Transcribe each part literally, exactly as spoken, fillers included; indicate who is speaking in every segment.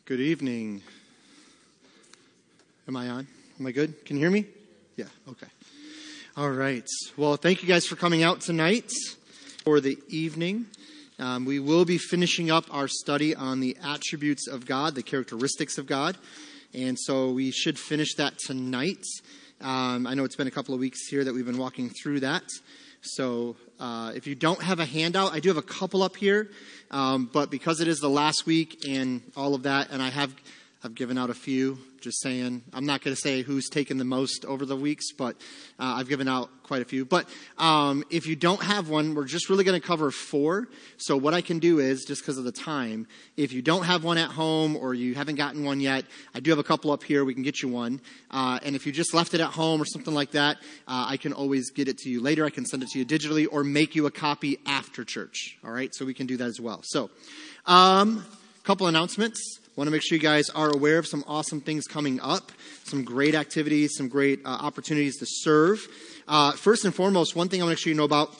Speaker 1: Good evening. Am I on? Am I good? Can you hear me? Yeah, okay. All right. Well, thank you guys for coming out tonight for the evening. Um, we will be finishing up our study on the attributes of God, the characteristics of God. And so we should finish that tonight. Um, I know it's been a couple of weeks here that we've been walking through that. So uh, if you don't have a handout, I do have a couple up here. Um, but because it is the last week and all of that, and I have I've given out a few, just saying, I'm not going to say who's taken the most over the weeks, but uh, I've given out quite a few. But um, if you don't have one, we're just really going to cover four. So what I can do is, just because of the time, if you don't have one at home or you haven't gotten one yet, I do have a couple up here. We can get you one. Uh, and if you just left it at home or something like that, uh, I can always get it to you later. I can send it to you digitally or make you a copy after church. All right, so we can do that as well. So a um, couple announcements. Want to make sure you guys are aware of some awesome things coming up, some great activities, some great uh, opportunities to serve. Uh, first and foremost, one thing I want to make sure you know about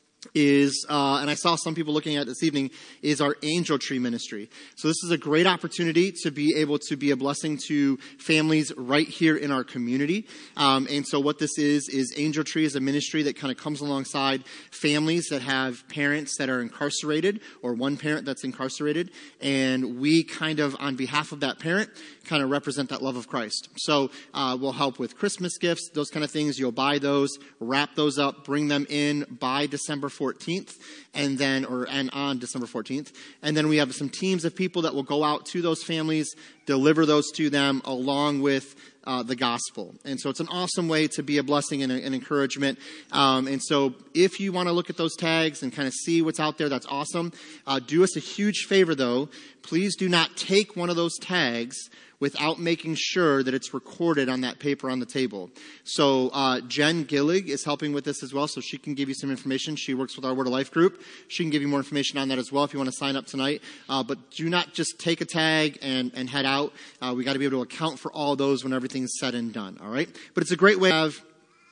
Speaker 1: is, uh, and I saw some people looking at this evening, is our Angel Tree Ministry. So this is a great opportunity to be able to be a blessing to families right here in our community. Um, and so what this is, is Angel Tree is a ministry that kind of comes alongside families that have parents that are incarcerated or one parent that's incarcerated. And we kind of, on behalf of that parent, kind of represent that love of Christ. So uh, we'll help with Christmas gifts, those kind of things. You'll buy those, wrap those up, bring them in by December fourteenth, and then, or and on December fourteenth. And then we have some teams of people that will go out to those families, deliver those to them along with uh, the gospel. And so it's an awesome way to be a blessing and a, an encouragement. Um, and so if you want to look at those tags and kind of see what's out there, that's awesome. Uh, do us a huge favor, though. Please do not take one of those tags without making sure that it's recorded on that paper on the table. So uh, Jen Gillig is helping with this as well, so she can give you some information. She works with our Word of Life group. She can give you more information on that as well if you want to sign up tonight. Uh, but do not just take a tag and, and head out. Uh, we got to be able to account for all those when everything's said and done, all right? But it's a great way to have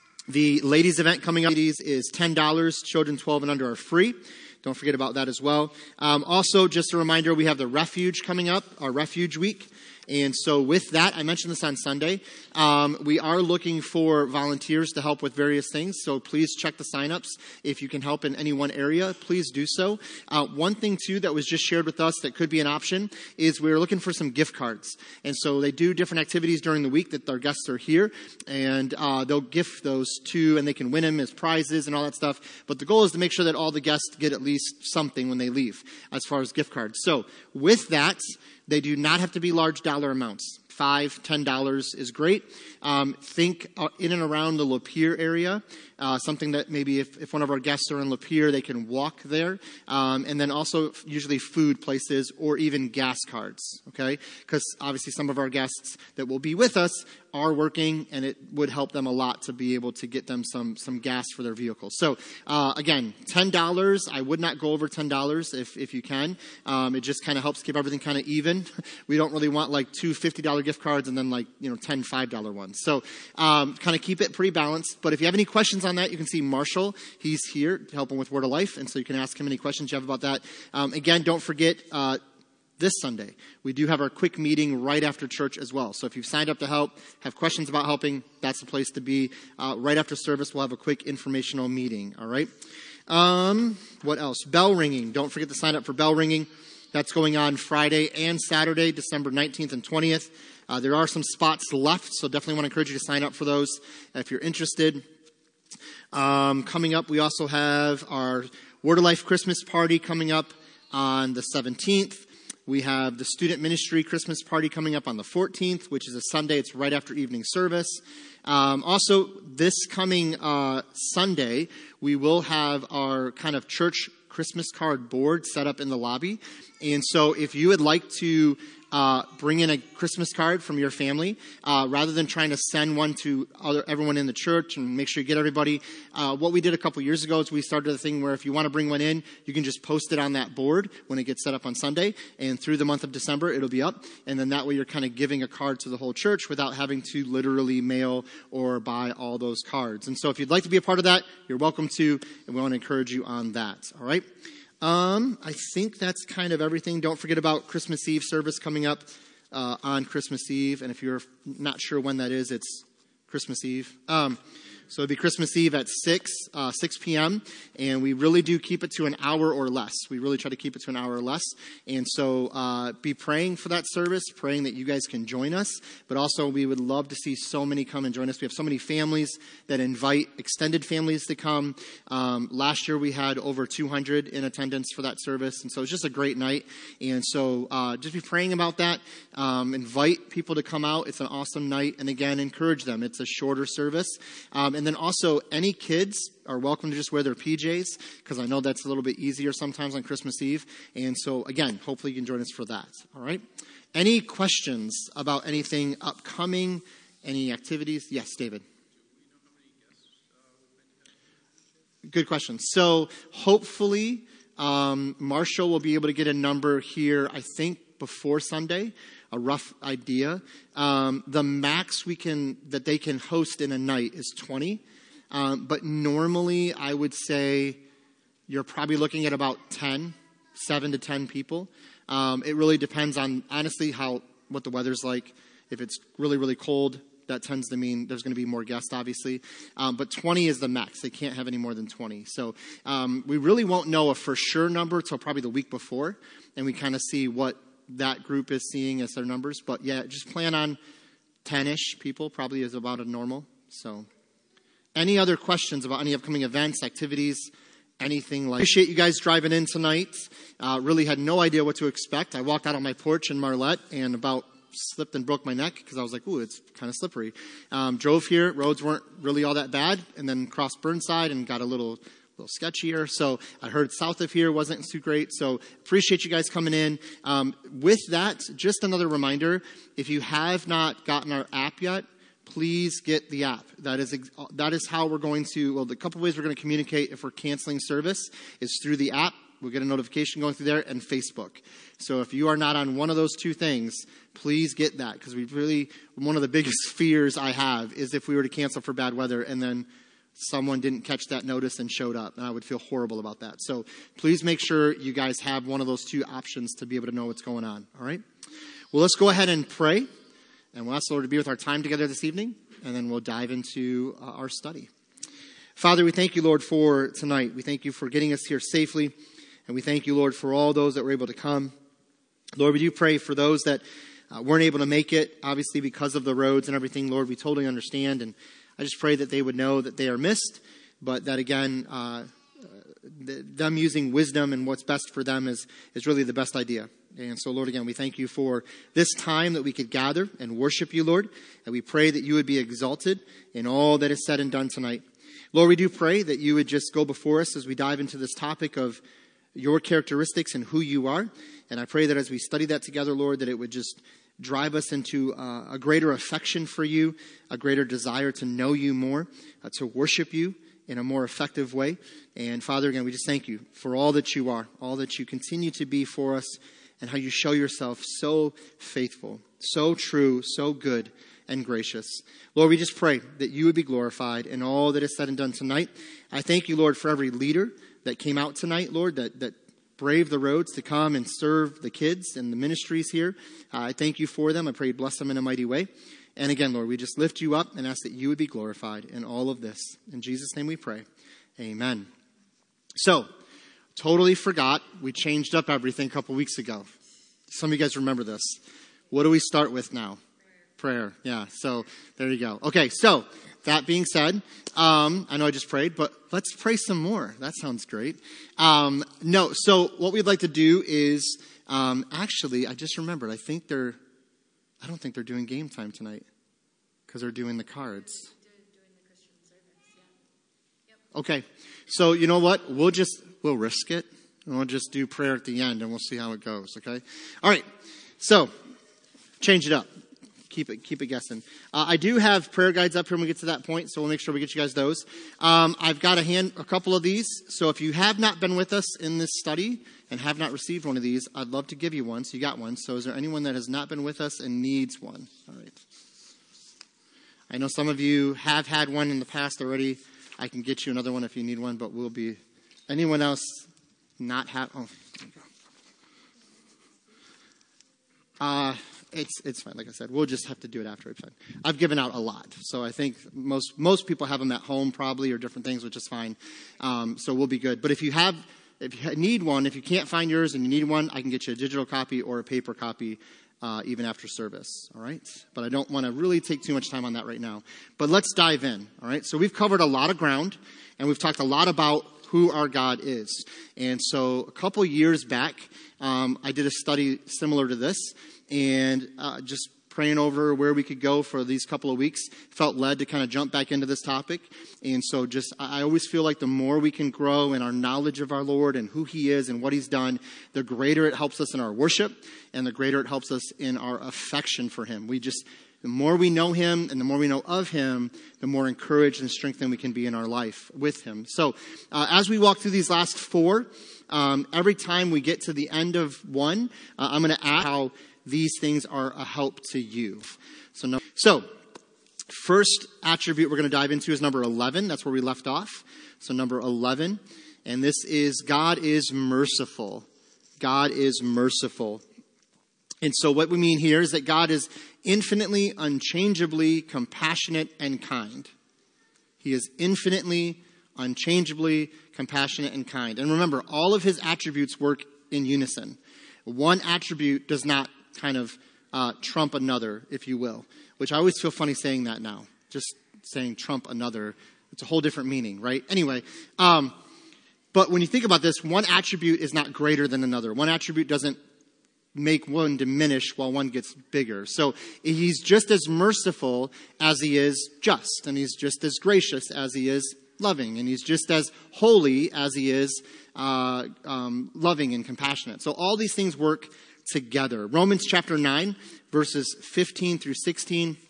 Speaker 1: the ladies event coming up. Ladies is ten dollars. Children twelve and under are free. Don't forget about that as well. Um, also, just a reminder, we have the Refuge coming up, our Refuge Week. And so with that, I mentioned this on Sunday, um, we are looking for volunteers to help with various things. So please check the signups. If you can help in any one area, please do so. Uh, one thing, too, that was just shared with us that could be an option is we're looking for some gift cards. And so they do different activities during the week that our guests are here. And uh, they'll gift those to, and they can win them as prizes and all that stuff. But the goal is to make sure that all the guests get at least something when they leave as far as gift cards. So with that, they do not have to be large dollar amounts. Five, ten dollars is great. Um, think uh, in and around the Lapeer area, uh, something that maybe if, if one of our guests are in Lapeer, they can walk there. Um, and then also usually food places or even gas cards, okay? Because obviously some of our guests that will be with us are working, and it would help them a lot to be able to get them some some gas for their vehicle. So, uh, again, ten dollars. I would not go over ten dollars if, if you can. Um, it just kind of helps keep everything kind of even. We don't really want like two fifty dollars gift cards and then like, you know, ten five dollars ones. So um, kind of keep it pretty balanced. But if you have any questions on that, you can see Marshall. He's here helping with Word of Life, and so you can ask him any questions you have about that. Um, again, don't forget, uh, this Sunday, we do have our quick meeting right after church as well. So if you've signed up to help, have questions about helping, that's the place to be. Uh, right after service, we'll have a quick informational meeting, all right? Um, what else? Bell ringing. Don't forget to sign up for bell ringing. That's going on Friday and Saturday, December nineteenth and twentieth. Uh, there are some spots left, so definitely want to encourage you to sign up for those if you're interested. Um, coming up, we also have our Word of Life Christmas party coming up on the seventeenth. We have the student ministry Christmas party coming up on the fourteenth, which is a Sunday. It's right after evening service. Um, also, this coming uh, Sunday, we will have our kind of church Christmas card board set up in the lobby. And so if you would like to uh, bring in a Christmas card from your family, uh, rather than trying to send one to other, everyone in the church and make sure you get everybody, uh, what we did a couple years ago is we started a thing where if you want to bring one in, you can just post it on that board when it gets set up on Sunday, and through the month of December, it'll be up. And then that way you're kind of giving a card to the whole church without having to literally mail or buy all those cards. And so if you'd like to be a part of that, you're welcome to, and we want to encourage you on that. All right? Um, I think that's kind of everything. Don't forget about Christmas Eve service coming up uh, on Christmas Eve. And if you're not sure when that is, it's Christmas Eve. Um, so it'd be Christmas Eve at six, uh, six p.m. And we really do keep it to an hour or less. We really try to keep it to an hour or less. And so uh, be praying for that service, praying that you guys can join us. But also we would love to see so many come and join us. We have so many families that invite extended families to come. Um, last year we had over two hundred in attendance for that service. And so it's just a great night. And so uh, just be praying about that. Um, invite people to come out. It's an awesome night. And again, encourage them. It's a shorter service. Um, and then also any kids are welcome to just wear their P Js, because I know that's a little bit easier sometimes on Christmas Eve. And so, again, hopefully you can join us for that. All right? Any questions about anything upcoming, any activities? Yes, David. Good question. So, hopefully, um, Marshall will be able to get a number here, I think, before Sunday, a rough idea. Um, the max we can that they can host in a night is twenty. Um, but normally, I would say you're probably looking at about ten, seven to ten people. Um, it really depends on, honestly, how what the weather's like. If it's really, really cold, that tends to mean there's going to be more guests, obviously. Um, but twenty is the max. They can't have any more than twenty. So um, we really won't know a for sure number until probably the week before, and we kind of see what that group is seeing as their numbers. But, yeah, just plan on ten-ish people probably is about a normal. So any other questions about any upcoming events, activities, anything like that? Appreciate you guys driving in tonight. Uh, really had no idea what to expect. I walked out on my porch in Marlette and about slipped and broke my neck because I was like, ooh, it's kind of slippery. Um, drove here. Roads weren't really all that bad. And then crossed Burnside and got a little... a little sketchier. So I heard south of here wasn't too great. So appreciate you guys coming in. Um, with that, just another reminder, if you have not gotten our app yet, please get the app. That is that is how we're going to, well, the couple ways we're going to communicate if we're canceling service is through the app. We'll get a notification going through there, and Facebook. So if you are not on one of those two things, please get that, because we really, one of the biggest fears I have is if we were to cancel for bad weather and then someone didn't catch that notice and showed up, and I would feel horrible about that. So please make sure you guys have one of those two options to be able to know what's going on. All right? Well, let's go ahead and pray, and we'll ask the Lord to be with our time together this evening, and then we'll dive into uh, our study. Father, we thank you, Lord, for tonight. We thank you for getting us here safely, and we thank you, Lord, for all those that were able to come. Lord, we do pray for those that uh, weren't able to make it, obviously because of the roads and everything. Lord, we totally understand, and I just pray that they would know that they are missed, but that, again, uh, th- them using wisdom and what's best for them is, is really the best idea. And so, Lord, again, we thank you for this time that we could gather and worship you, Lord, and we pray that you would be exalted in all that is said and done tonight. Lord, we do pray that you would just go before us as we dive into this topic of your characteristics and who you are. And I pray that as we study that together, Lord, that it would just drive us into uh, a greater affection for you, a greater desire to know you more, uh, to worship you in a more effective way. And Father, again, we just thank you for all that you are, all that you continue to be for us, and how you show yourself so faithful, so true, so good and gracious. Lord, we just pray that you would be glorified in all that is said and done tonight. I thank you, Lord, for every leader that came out tonight, Lord, that, that brave the roads to come and serve the kids and the ministries here. Uh, I thank you for them. I pray you bless them in a mighty way. And again, Lord, we just lift you up and ask that you would be glorified in all of this. In Jesus' name we pray. Amen. So, totally forgot. We changed up everything a couple weeks ago. Some of you guys remember this. What do we start with now? Prayer. Yeah, so there you go. Okay, so that being said, um, I know I just prayed, but let's pray some more. That sounds great. Um, no, so what we'd like to do is, um, actually, I just remembered, I think they're, I don't think they're doing game time tonight because they're doing the cards. Okay, so you know what? We'll just, we'll risk it, and we'll just do prayer at the end, and we'll see how it goes, okay? All right, so change it up. Keep it, keep it guessing. Uh, I do have prayer guides up here when we get to that point, so we'll make sure we get you guys those. Um, I've got a hand, a couple of these. So if you have not been with us in this study and have not received one of these, I'd love to give you one. So you got one. So is there anyone that has not been with us and needs one? All right. I know some of you have had one in the past already. I can get you another one if you need one, but we'll be. Anyone else not have? Oh, there you go. Uh, It's it's fine. Like I said, we'll just have to do it after it's fine. I've given out a lot, so I think most most people have them at home probably or different things, which is fine. Um, so we'll be good. But if you have, if you need one, if you can't find yours and you need one, I can get you a digital copy or a paper copy uh, even after service. All right. But I don't want to really take too much time on that right now. But let's dive in. All right. So we've covered a lot of ground, and we've talked a lot about who our God is. And so a couple years back, um, I did a study similar to this. And uh, just praying over where we could go for these couple of weeks, felt led to kind of jump back into this topic. And so just, I always feel like the more we can grow in our knowledge of our Lord and who he is and what he's done, the greater it helps us in our worship and the greater it helps us in our affection for him. We just, the more we know him and the more we know of him, the more encouraged and strengthened we can be in our life with him. So uh, as we walk through these last four, um, every time we get to the end of one, uh, I'm going to ask how these things are a help to you. So, no, so first attribute we're going to dive into is number eleven. That's where we left off. So number eleven. And this is God is merciful. God is merciful. And so what we mean here is that God is infinitely, unchangeably compassionate and kind. He is infinitely, unchangeably compassionate and kind. And remember, all of his attributes work in unison. One attribute does not kind of uh, trump another, if you will, which I always feel funny saying that now. Just saying trump another. It's a whole different meaning, right? Anyway, um, but when you think about this, one attribute is not greater than another. One attribute doesn't make one diminish while one gets bigger. So he's just as merciful as he is just, and he's just as gracious as he is loving, and he's just as holy as he is uh, um, loving and compassionate. So all these things work together. Romans chapter nine, verses fifteen through sixteen.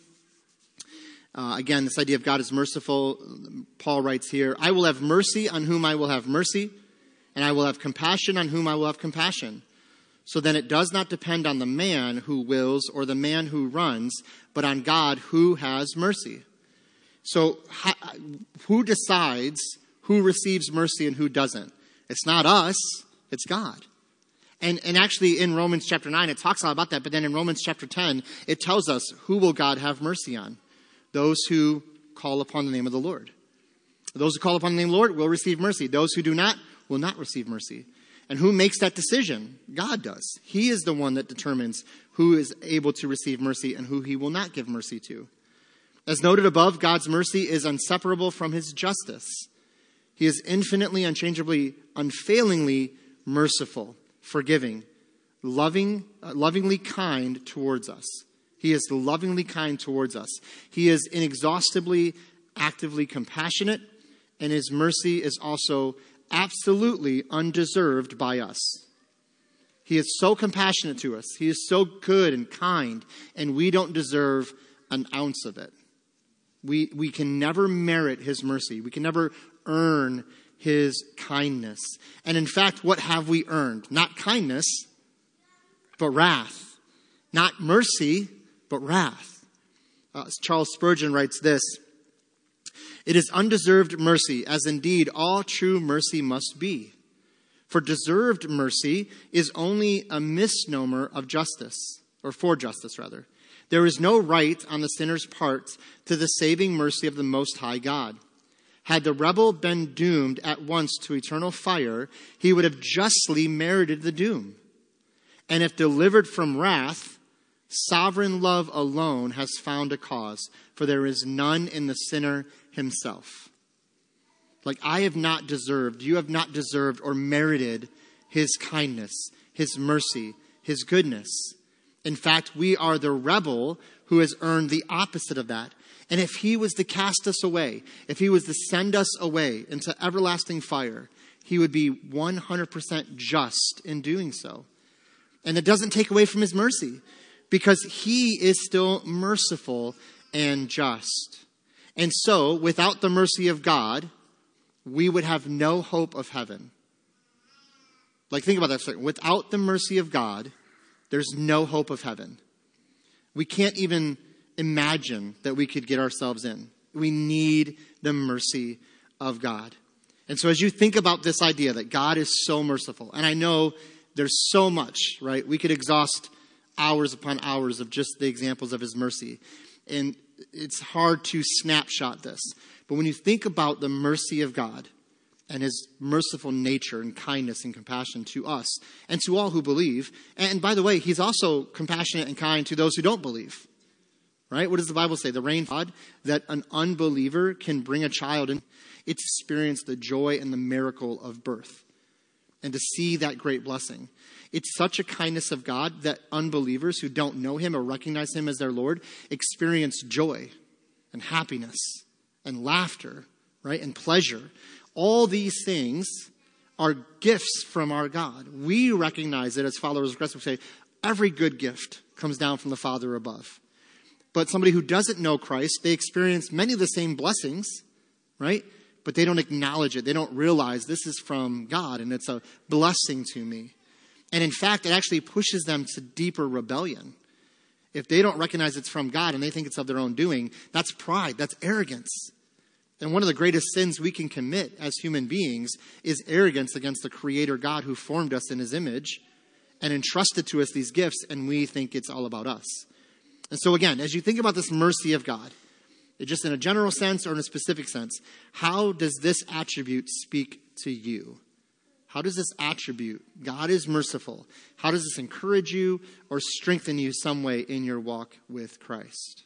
Speaker 1: Uh, again, this idea of God is merciful. Paul writes here, I will have mercy on whom I will have mercy, and I will have compassion on whom I will have compassion. So then it does not depend on the man who wills or the man who runs, but on God who has mercy. So who decides who receives mercy and who doesn't? It's not us, it's God. And and actually in Romans chapter nine, it talks a lot about that. But then in Romans chapter ten, it tells us who will God have mercy on? Those who call upon the name of the Lord. Those who call upon the name of the Lord will receive mercy. Those who do not will not receive mercy. And who makes that decision? God does. He is the one that determines who is able to receive mercy and who he will not give mercy to. As noted above, God's mercy is inseparable from his justice. He is infinitely, unchangeably, unfailingly merciful, forgiving, loving, uh, lovingly kind towards us. He is lovingly kind towards us. He is inexhaustibly, actively compassionate, and his mercy is also absolutely undeserved by us. He is so compassionate to us. He is so good and kind, and we don't deserve an ounce of it. We, we can never merit his mercy. We can never earn his kindness. And in fact, what have we earned? Not kindness, but wrath. Not mercy, but wrath. Uh, Charles Spurgeon writes this, it is undeserved mercy, as indeed all true mercy must be. For deserved mercy is only a misnomer of justice, or for justice rather. There is no right on the sinner's part to the saving mercy of the Most High God. Had the rebel been doomed at once to eternal fire, he would have justly merited the doom. And if delivered from wrath, sovereign love alone has found a cause, for there is none in the sinner himself. Like I have not deserved, you have not deserved or merited his kindness, his mercy, his goodness. In fact, we are the rebel who has earned the opposite of that. And if he was to cast us away, if he was to send us away into everlasting fire, he would be one hundred percent just in doing so. And it doesn't take away from his mercy, because he is still merciful and just. And so, without the mercy of God, we would have no hope of heaven. Like, think about that for a second. Without the mercy of God, there's no hope of heaven. We can't even imagine that we could get ourselves in. We need the mercy of God. And so as you think about this idea that God is so merciful, and I know there's so much, right? We could exhaust hours upon hours of just the examples of his mercy. And it's hard to snapshot this. But when you think about the mercy of God and his merciful nature and kindness and compassion to us and to all who believe, and by the way, he's also compassionate and kind to those who don't believe. Right? What does the Bible say? The rain God that an unbeliever can bring a child and it's experience the joy and the miracle of birth and to see that great blessing. It's such a kindness of God that unbelievers who don't know him or recognize him as their Lord experience joy and happiness and laughter, right? And pleasure. All these things are gifts from our God. We recognize it as followers of Christ. We say every good gift comes down from the Father above. But somebody who doesn't know Christ, they experience many of the same blessings, right? But they don't acknowledge it. They don't realize this is from God and it's a blessing to me. And in fact, it actually pushes them to deeper rebellion. If they don't recognize it's from God and they think it's of their own doing, that's pride, that's arrogance. And one of the greatest sins we can commit as human beings is arrogance against the Creator God who formed us in his image and entrusted to us these gifts, and we think it's all about us. And so again, as you think about this mercy of God, just in a general sense or in a specific sense, how does this attribute speak to you? How does this attribute, God is merciful, how does this encourage you or strengthen you some way in your walk with Christ?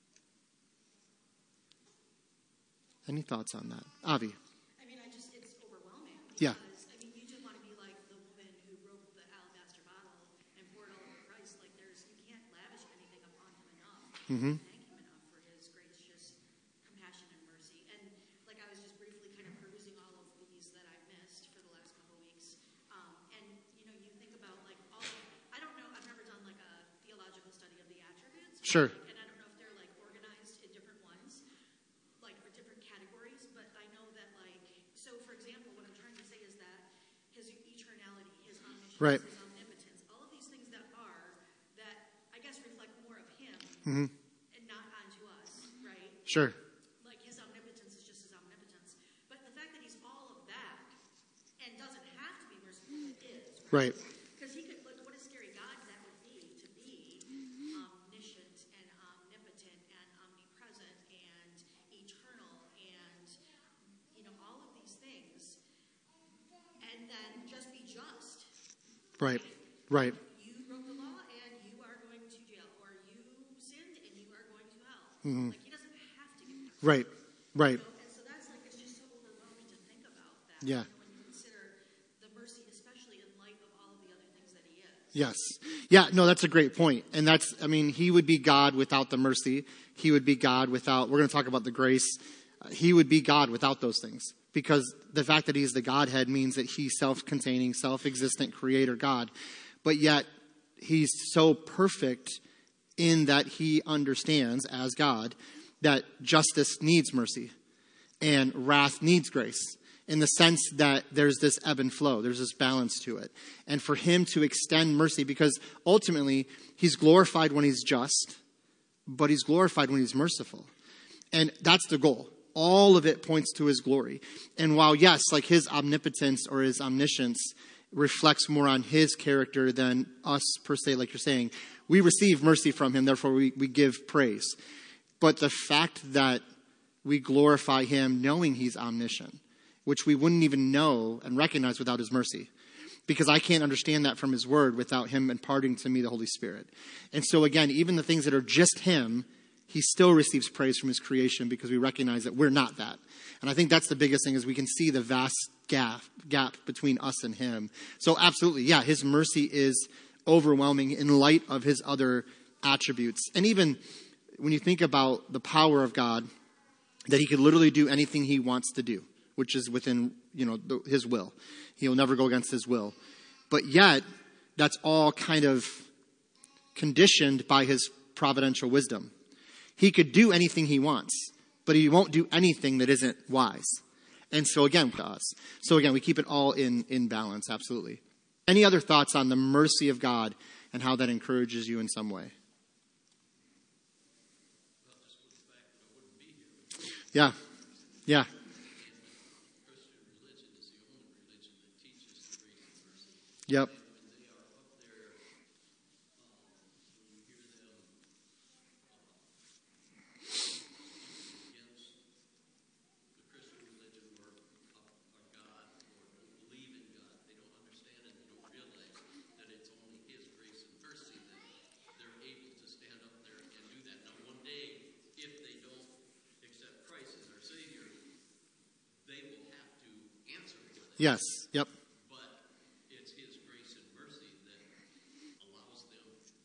Speaker 1: Any thoughts on that? Avi?
Speaker 2: I mean, I just, it's overwhelming.
Speaker 1: Yeah.
Speaker 2: Because, I mean, you do want to be like the woman who broke the alabaster bottle and poured all over Christ. Like, there's, you can't lavish anything upon him enough.
Speaker 1: Mm-hmm.
Speaker 2: Thank him enough for his gracious compassion and mercy. And, like, I was just briefly kind of perusing all of these that I've missed for the last couple of weeks. Um, and, you know, you think about, like, all of, I don't know, I've never done, like, a theological study of the attributes.
Speaker 1: Sure.
Speaker 2: And I don't know if they're, like, organized in different ones, like, for different categories. But I know that, like, so, for example, what I'm trying to say is that his eternality, his omniscience,
Speaker 1: Right.
Speaker 2: his omnipotence, all of these things that are, that I guess reflect more of him
Speaker 1: Mm-hmm.
Speaker 2: and not onto us, right?
Speaker 1: Sure.
Speaker 2: Like, his omnipotence is just his omnipotence. But the fact that he's all of that and doesn't have to be merciful, it is,
Speaker 1: Right.
Speaker 2: because he could, like, what a scary God that would be, to be omniscient and omnipotent and omnipresent and eternal and, you know, all of these things, and then just be just.
Speaker 1: Right. Right.
Speaker 2: You broke the law and you are going to jail, or you sinned and you are going to hell.
Speaker 1: Mm-hmm.
Speaker 2: Like, he doesn't have to give mercy.
Speaker 1: Right. Right.
Speaker 2: You know? And so that's like, it's just so overwhelming to think about that.
Speaker 1: Yeah.
Speaker 2: You know, when you consider the mercy, especially in light of all of the other things that he is.
Speaker 1: Yes. Yeah, no, that's a great point. And that's, I mean, he would be God without the mercy. He would be God without, we're going to talk about the grace. Uh, he would be God without those things. Because the fact that he's the Godhead means that he's self-containing, self-existent creator God. But yet, he's so perfect in that he understands, as God, that justice needs mercy and wrath needs grace, in the sense that there's this ebb and flow, there's this balance to it. And for him to extend mercy, because ultimately he's glorified when he's just, but he's glorified when he's merciful. And that's the goal. All of it points to his glory. And while, yes, like his omnipotence or his omniscience reflects more on his character than us per se, like you're saying, we receive mercy from him, therefore we, we give praise. But the fact that we glorify him knowing he's omniscient, which we wouldn't even know and recognize without his mercy. Because I can't understand that from his word without him imparting to me the Holy Spirit. And so again, even the things that are just him, he still receives praise from his creation because we recognize that we're not that. And I think that's the biggest thing, is we can see the vast gap, gap between us and him. So absolutely, yeah, his mercy is overwhelming in light of his other attributes. And even when you think about the power of God, that he could literally do anything he wants to do, which is within, you know, the, his will. He'll never go against his will. But yet, that's all kind of conditioned by his providential wisdom. He could do anything he wants, but he won't do anything that isn't wise. And so again, with us. So again, we keep it all in, in balance, absolutely. Any other thoughts on the mercy of God and how that encourages you in some way? Yeah, yeah. Yep. Yes. Yep.
Speaker 3: But it's his grace and mercy that allows them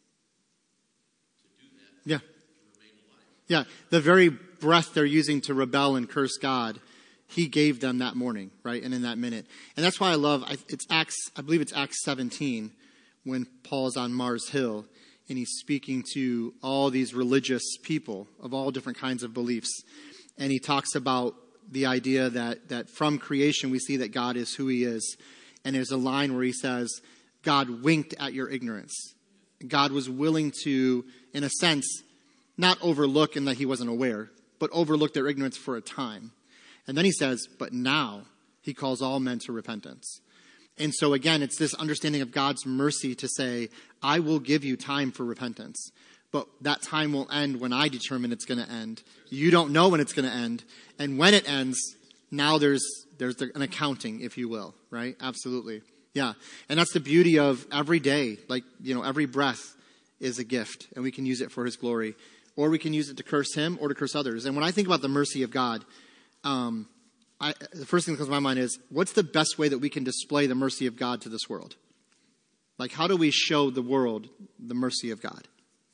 Speaker 3: to do that.
Speaker 1: Yeah.
Speaker 3: To remain alive.
Speaker 1: Yeah. The very breath they're using to rebel and curse God, he gave them that morning, right? And in that minute. And that's why I love, it's Acts, I believe it's Acts seventeen, when Paul's on Mars Hill, and he's speaking to all these religious people of all different kinds of beliefs. And he talks about the idea that, that from creation we see that God is who he is. And there's a line where he says, God winked at your ignorance. God was willing to, in a sense, not overlook in that he wasn't aware, but overlook their ignorance for a time. And then he says, but now he calls all men to repentance. And so again, it's this understanding of God's mercy to say, I will give you time for repentance. But that time will end when I determine it's going to end. You don't know when it's going to end. And when it ends, now there's there's an accounting, if you will, right? Absolutely. Yeah. And that's the beauty of every day. Like, you know, every breath is a gift, and we can use it for his glory. Or we can use it to curse him or to curse others. And when I think about the mercy of God, um, I, the first thing that comes to my mind is, what's the best way that we can display the mercy of God to this world? Like, how do we show the world the mercy of God?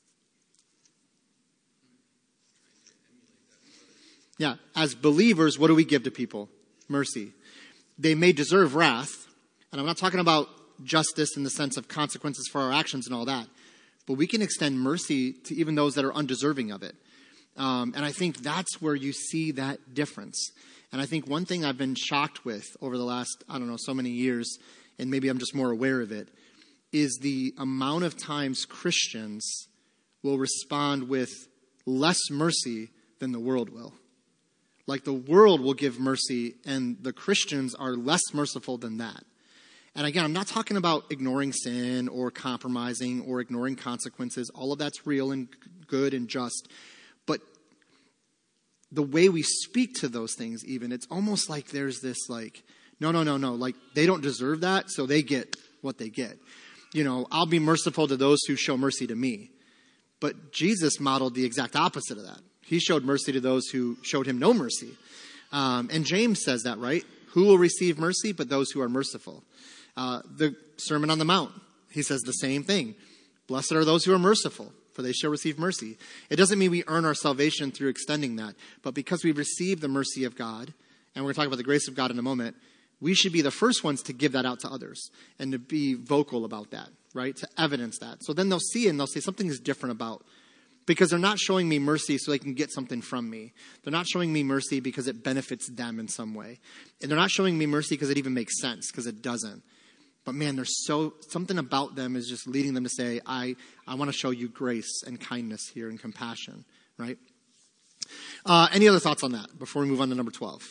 Speaker 1: Yeah, as believers, what do we give to people? Mercy. They may deserve wrath, and I'm not talking about justice in the sense of consequences for our actions and all that, but we can extend mercy to even those that are undeserving of it. Um, and I think that's where you see that difference. And I think one thing I've been shocked with over the last, I don't know, so many years, and maybe I'm just more aware of it, is the amount of times Christians will respond with less mercy than the world will. Like, the world will give mercy, and the Christians are less merciful than that. And again, I'm not talking about ignoring sin or compromising or ignoring consequences. All of that's real and good and just. But the way we speak to those things, even, it's almost like there's this like, no, no, no, no. Like, they don't deserve that, so they get what they get. You know, I'll be merciful to those who show mercy to me. But Jesus modeled the exact opposite of that. He showed mercy to those who showed him no mercy. Um, and James says that, right? Who will receive mercy but those who are merciful? Uh, the Sermon on the Mount, he says the same thing. Blessed are those who are merciful, for they shall receive mercy. It doesn't mean we earn our salvation through extending that. But because we've received the mercy of God, and we're going to talk about the grace of God in a moment, we should be the first ones to give that out to others and to be vocal about that, right? To evidence that. So then they'll see and they'll say something is different about, because they're not showing me mercy so they can get something from me. They're not showing me mercy because it benefits them in some way. And they're not showing me mercy because it even makes sense, because it doesn't. But man, there's so, something about them is just leading them to say, I, I want to show you grace and kindness here and compassion, right? Uh, any other thoughts on that before we move on to number twelve?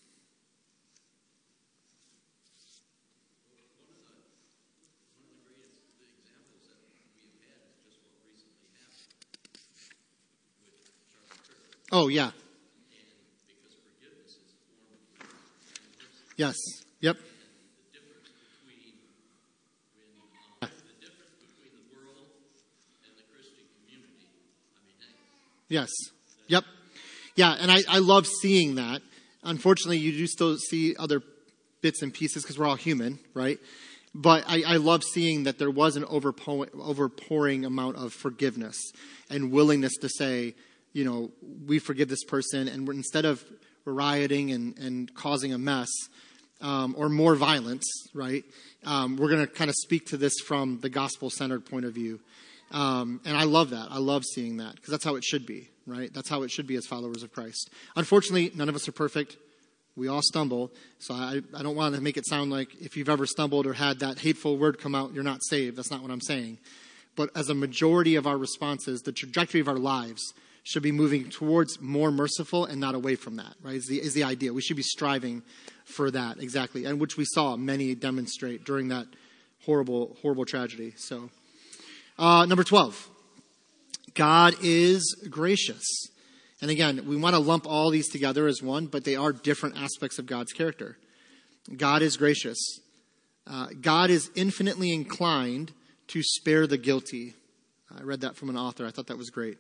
Speaker 1: Oh, yeah. Yes. Yep. Yes. Yep. Yeah, and I, I love seeing that. Unfortunately, you do still see other bits and pieces because we're all human, right? But I, I love seeing that there was an overpour, overpouring amount of forgiveness and willingness to say, you know, we forgive this person, and we're, instead of rioting and, and causing a mess um, or more violence, right, um, we're going to kind of speak to this from the gospel-centered point of view. Um, and I love that. I love seeing that, because that's how it should be, right? That's how it should be as followers of Christ. Unfortunately, none of us are perfect. We all stumble. So I, I don't want to make it sound like if you've ever stumbled or had that hateful word come out, you're not saved. That's not what I'm saying. But as a majority of our responses, the trajectory of our lives should be moving towards more merciful and not away from that, right? Is the, is the idea. We should be striving for that, exactly, and which we saw many demonstrate during that horrible, horrible tragedy. So, uh, number twelve, God is gracious. And again, we want to lump all these together as one, but they are different aspects of God's character. God is gracious. Uh, God is infinitely inclined to spare the guilty. I read that from an author. I thought that was great.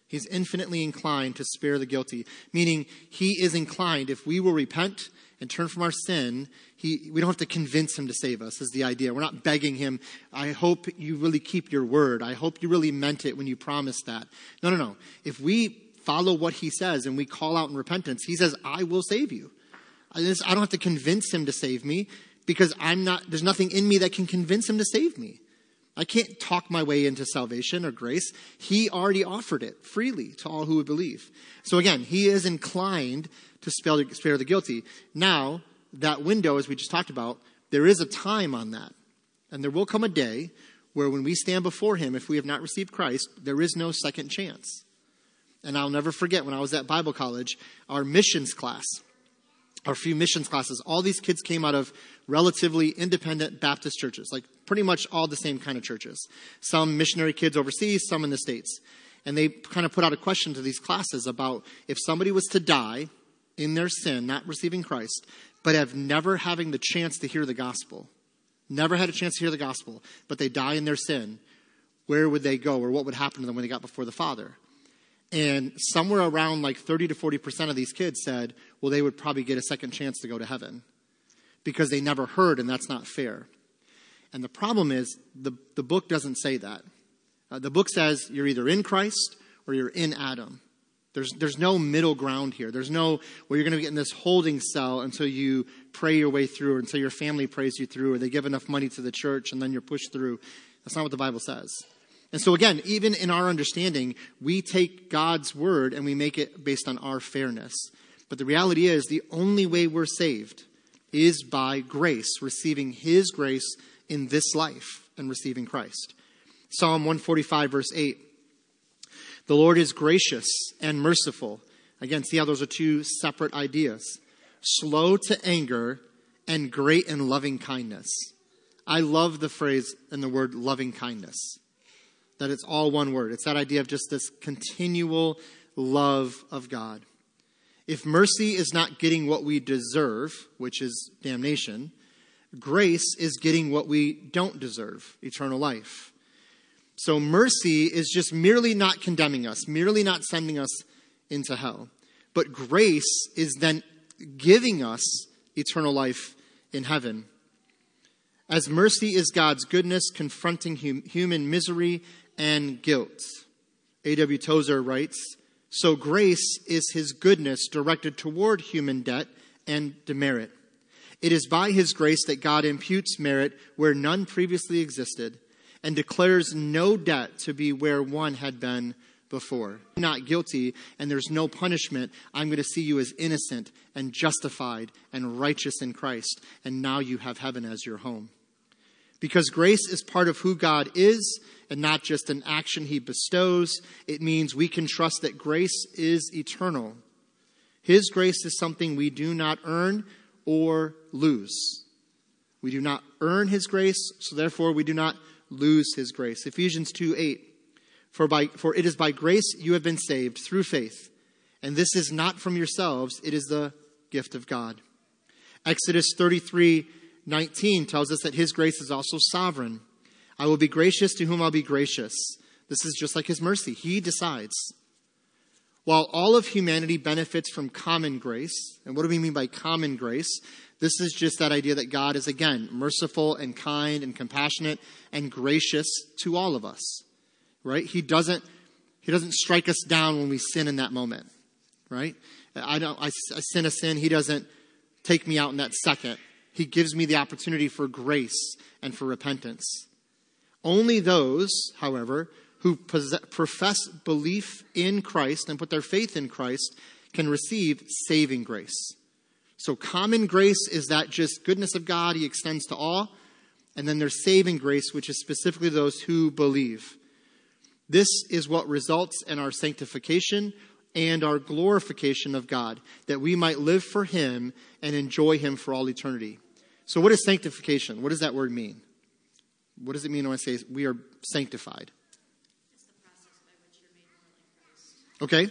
Speaker 1: He's infinitely inclined to spare the guilty, meaning he is inclined, if we will repent and turn from our sin, he, we don't have to convince him to save us, is the idea. We're not begging him, I hope you really keep your word. I hope you really meant it when you promised that. No, no, no. If we follow what he says and we call out in repentance, he says, I will save you. I don't have to convince him to save me because I'm not, there's nothing in me that can convince him to save me. I can't talk my way into salvation or grace. He already offered it freely to all who would believe. So again, he is inclined to spare the guilty. Now, that window, as we just talked about, there is a time on that. And there will come a day where when we stand before him, if we have not received Christ, there is no second chance. And I'll never forget when I was at Bible college, our missions class, our few missions classes, all these kids came out of relatively independent Baptist churches, like pretty much all the same kind of churches. Some missionary kids overseas, some in the States. And they kind of put out a question to these classes about if somebody was to die in their sin, not receiving Christ, but have never having the chance to hear the gospel, never had a chance to hear the gospel, but they die in their sin, where would they go or what would happen to them when they got before the Father? And somewhere around like thirty to forty percent of these kids said, well, they would probably get a second chance to go to heaven because they never heard, and that's not fair. And the problem is the, the book doesn't say that. Uh, the book says you're either in Christ or you're in Adam. There's, there's no middle ground here. There's no, well, you're going to get in this holding cell until you pray your way through or until your family prays you through or they give enough money to the church and then you're pushed through. That's not what the Bible says. And so again, even in our understanding, we take God's word and we make it based on our fairness. But the reality is the only way we're saved is by grace, receiving his grace in this life and receiving Christ. Psalm one forty-five verse eight. The Lord is gracious and merciful. Again, see how those are two separate ideas. Slow to anger and great in loving kindness. I love the phrase and the word loving kindness. That it's all one word. It's that idea of just this continual love of God. If mercy is not getting what we deserve, which is damnation, grace is getting what we don't deserve, eternal life. So mercy is just merely not condemning us, merely not sending us into hell. But grace is then giving us eternal life in heaven. As mercy is God's goodness confronting hum- human misery and guilt. A W Tozer writes, so grace is his goodness directed toward human debt and demerit. It is by his grace that God imputes merit where none previously existed and declares no debt to be where one had been before. Not guilty and there's no punishment. I'm going to see you as innocent and justified and righteous in Christ. And now you have heaven as your home. Because grace is part of who God is and not just an action he bestows, it means we can trust that grace is eternal. His grace is something we do not earn or lose. We do not earn his grace, so therefore we do not lose his grace. Ephesians two eight. For by for it is by grace you have been saved through faith, and this is not from yourselves, it is the gift of God. Exodus thirty-three nineteen tells us that his grace is also sovereign. I will be gracious to whom I'll be gracious. This is just like his mercy. He decides. While all of humanity benefits from common grace, and what do we mean by common grace? This is just that idea that God is, again, merciful and kind and compassionate and gracious to all of us, right? He doesn't, he doesn't strike us down when we sin in that moment, right? I don't, I, I sin a sin. He doesn't take me out in that second. He gives me the opportunity for grace and for repentance. Only those, however, who possess, profess belief in Christ and put their faith in Christ can receive saving grace. So common grace is that just goodness of God he extends to all. And then there's saving grace, which is specifically those who believe. This is what results in our sanctification and our glorification of God, that we might live for him and enjoy him for all eternity. So what is sanctification? What does that word mean? What does it mean when I say we are sanctified?
Speaker 2: It's the process by which you're made more like Christ.
Speaker 1: Okay.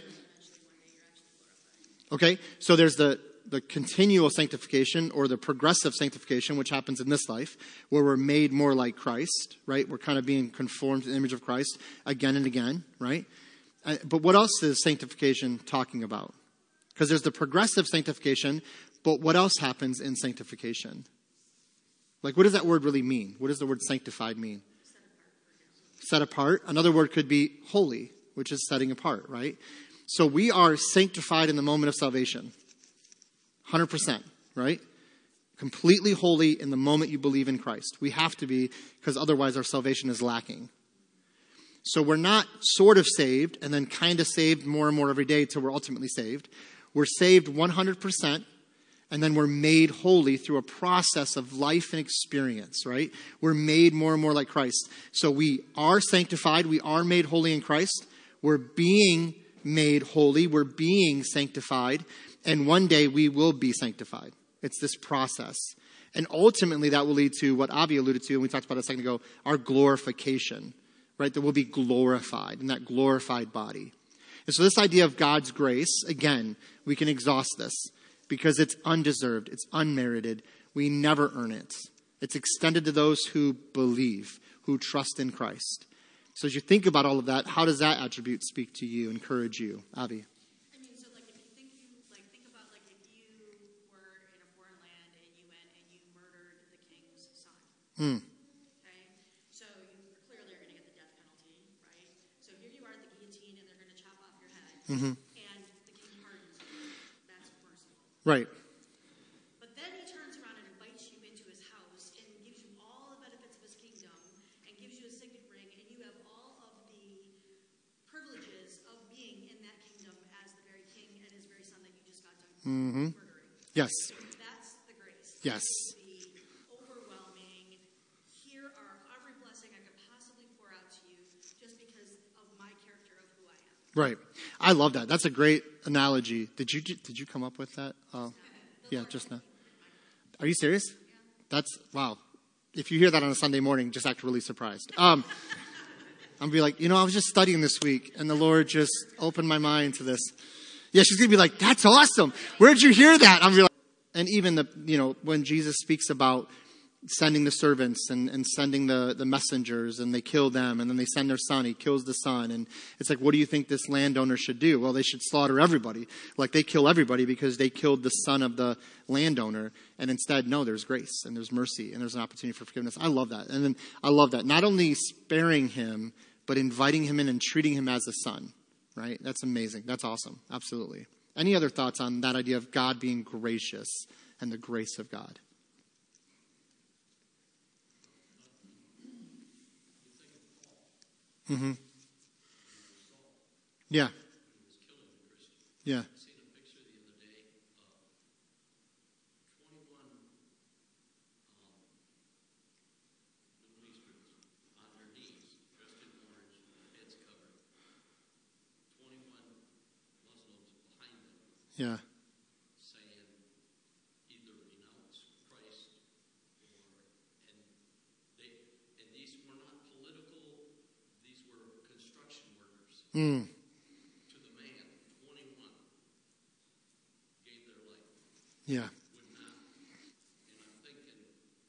Speaker 1: Okay. So there's the, the continual sanctification or the progressive sanctification, which happens in this life, where we're made more like Christ, right? We're kind of being conformed to the image of Christ again and again, right? Uh, But what else is sanctification talking about? Because there's the progressive sanctification, but what else happens in sanctification? Like, what does that word really mean? What does the word sanctified mean? Set apart. Another word could be holy, which is setting apart, right? So we are sanctified in the moment of salvation. one hundred percent, right? Completely holy in the moment you believe in Christ. We have to be, because otherwise our salvation is lacking. So we're not sort of saved and then kind of saved more and more every day till we're ultimately saved. We're saved one hundred percent, and then we're made holy through a process of life and experience, right? We're made more and more like Christ. So we are sanctified. We are made holy in Christ. We're being made holy. We're being sanctified. And one day we will be sanctified. It's this process. And ultimately that will lead to what Avi alluded to, and we talked about a second ago, our glorification, right? That we'll be glorified in that glorified body. And so this idea of God's grace, again, we can exhaust this because it's undeserved. It's unmerited. We never earn it. It's extended to those who believe, who trust in Christ. So as you think about all of that, how does that attribute speak to you, encourage you? Avi?
Speaker 2: I mean, so like if you think you like think about like if you were in a foreign land and you went and you murdered the king's son.
Speaker 1: Mm.
Speaker 2: Okay, so you clearly are going to get the death penalty, right? So here you are at the guillotine and they're going to chop off your head,
Speaker 1: Mm-hmm.
Speaker 2: and the king pardons you. That's merciful.
Speaker 1: Right.
Speaker 2: But then he turns around and invites you into his house and gives you all the benefits of his kingdom and gives you a signet ring, and you have all of the privileges of being in that kingdom as the very king and his very son that you just got done
Speaker 1: Mm-hmm.
Speaker 2: murdering.
Speaker 1: Yes.
Speaker 2: That's the grace.
Speaker 1: Yes.
Speaker 2: The overwhelming, here are every blessing I could possibly pour out to you just because of my character of who I am.
Speaker 1: Right. I love that. That's a great analogy. Did you did you come up with that? Oh, yeah, just now. Are you serious? That's, wow. If you hear that on a Sunday morning, just act really surprised. Um, I'm be like, you know, I was just studying this week, and the Lord just opened my mind to this. Yeah, she's gonna be like, that's awesome. Where'd you hear that? I'm be like, and even the, you know, when Jesus speaks about sending the servants and, and sending the, the messengers, and they kill them, and then they send their son, he kills the son. And it's like, what do you think this landowner should do? Well, they should slaughter everybody. Like, they kill everybody because they killed the son of the landowner. And instead, no, there's grace and there's mercy and there's an opportunity for forgiveness. I love that. And then I love that. Not only sparing him, but inviting him in and treating him as a son, right? That's amazing. That's awesome. Absolutely. Any other thoughts on that idea of God being gracious and the grace of God? Mm-hmm. Yeah. Yeah.
Speaker 3: I seen a picture the other day of twenty-one um, Middle Easterns on their knees, dressed in orange, heads covered. twenty-one Muslims behind them
Speaker 1: Yeah.
Speaker 3: saying either renounce Christ or, and they, and these were not political, these were construction workers.
Speaker 1: Mm.
Speaker 3: To the man, twenty-one gave their life.
Speaker 1: Yeah.
Speaker 3: Would not. And I'm thinking,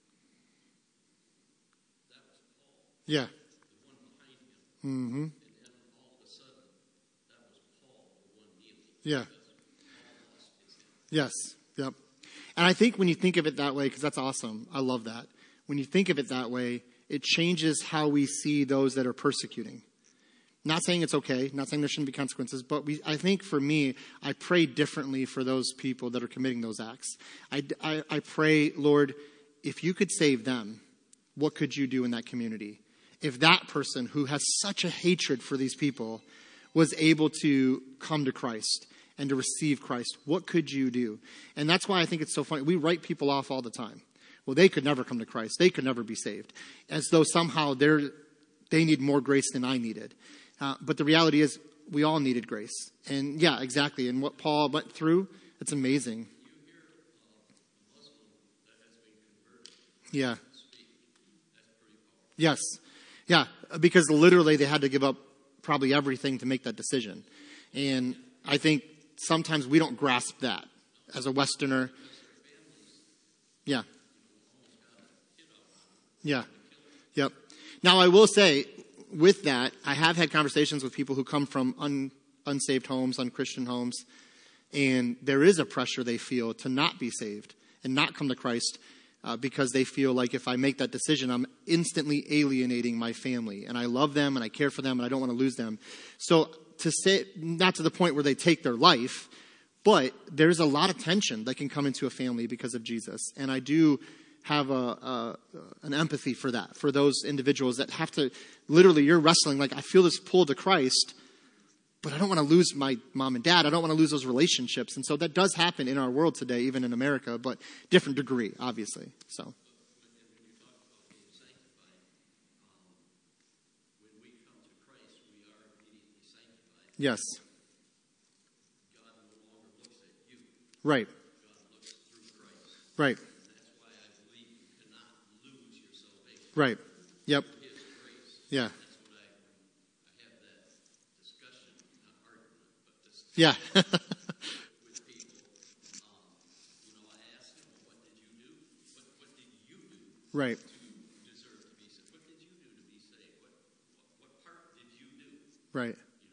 Speaker 3: that was Paul,
Speaker 1: Yeah.
Speaker 3: the one behind him.
Speaker 1: Mm-hmm.
Speaker 3: And then all of a sudden, that was Paul, the one kneeling.
Speaker 1: Yeah.
Speaker 3: Because all lost is him.
Speaker 1: Yes. Yep. And I think when you think of it that way, because that's awesome. I love that. When you think of it that way, it changes how we see those that are persecuting. Not saying it's okay, not saying there shouldn't be consequences, but we, I think for me, I pray differently for those people that are committing those acts. I, I, I pray, Lord, if you could save them, what could you do in that community? If that person who has such a hatred for these people was able to come to Christ and to receive Christ, what could you do? And that's why I think it's so funny. We write people off all the time. Well, they could never come to Christ. They could never be saved. As though somehow they're, they need more grace than I needed. Uh, but the reality is we all needed grace. And yeah, exactly. And what Paul went through, it's amazing. Yeah. Yes. Yeah. Because literally they had to give up probably everything to make that decision. And I think sometimes we don't grasp that as a Westerner. Yeah. Yeah. Yep. Now I will say, with that, I have had conversations with people who come from un, unsaved homes, unchristian homes. And there is a pressure they feel to not be saved and not come to Christ uh, because they feel like if I make that decision, I'm instantly alienating my family. And I love them and I care for them and I don't want to lose them. So to say, not to the point where they take their life, but there's a lot of tension that can come into a family because of Jesus. And I do have a, a an empathy for that, for those individuals that have to, literally, you're wrestling, like, I feel this pull to Christ, but I don't want to lose my mom and dad. I don't want to lose those relationships. And so that does happen in our world today, even in America, but different degree, obviously. So. Yes.
Speaker 3: God no longer looks at you.
Speaker 1: Right.
Speaker 3: God looks through Christ.
Speaker 1: Right.
Speaker 3: And that's why I believe you cannot lose your salvation.
Speaker 1: Right. Yep.
Speaker 3: His grace.
Speaker 1: Yeah.
Speaker 3: That's what I, I have that discussion, not argument, but discussion
Speaker 1: Yeah.
Speaker 3: with people. Um, you know, I ask them, well, what did you do? What, what did you do
Speaker 1: Right.
Speaker 3: to deserve to be saved? What did you do to be saved? What, what, what part did you do?
Speaker 1: Right.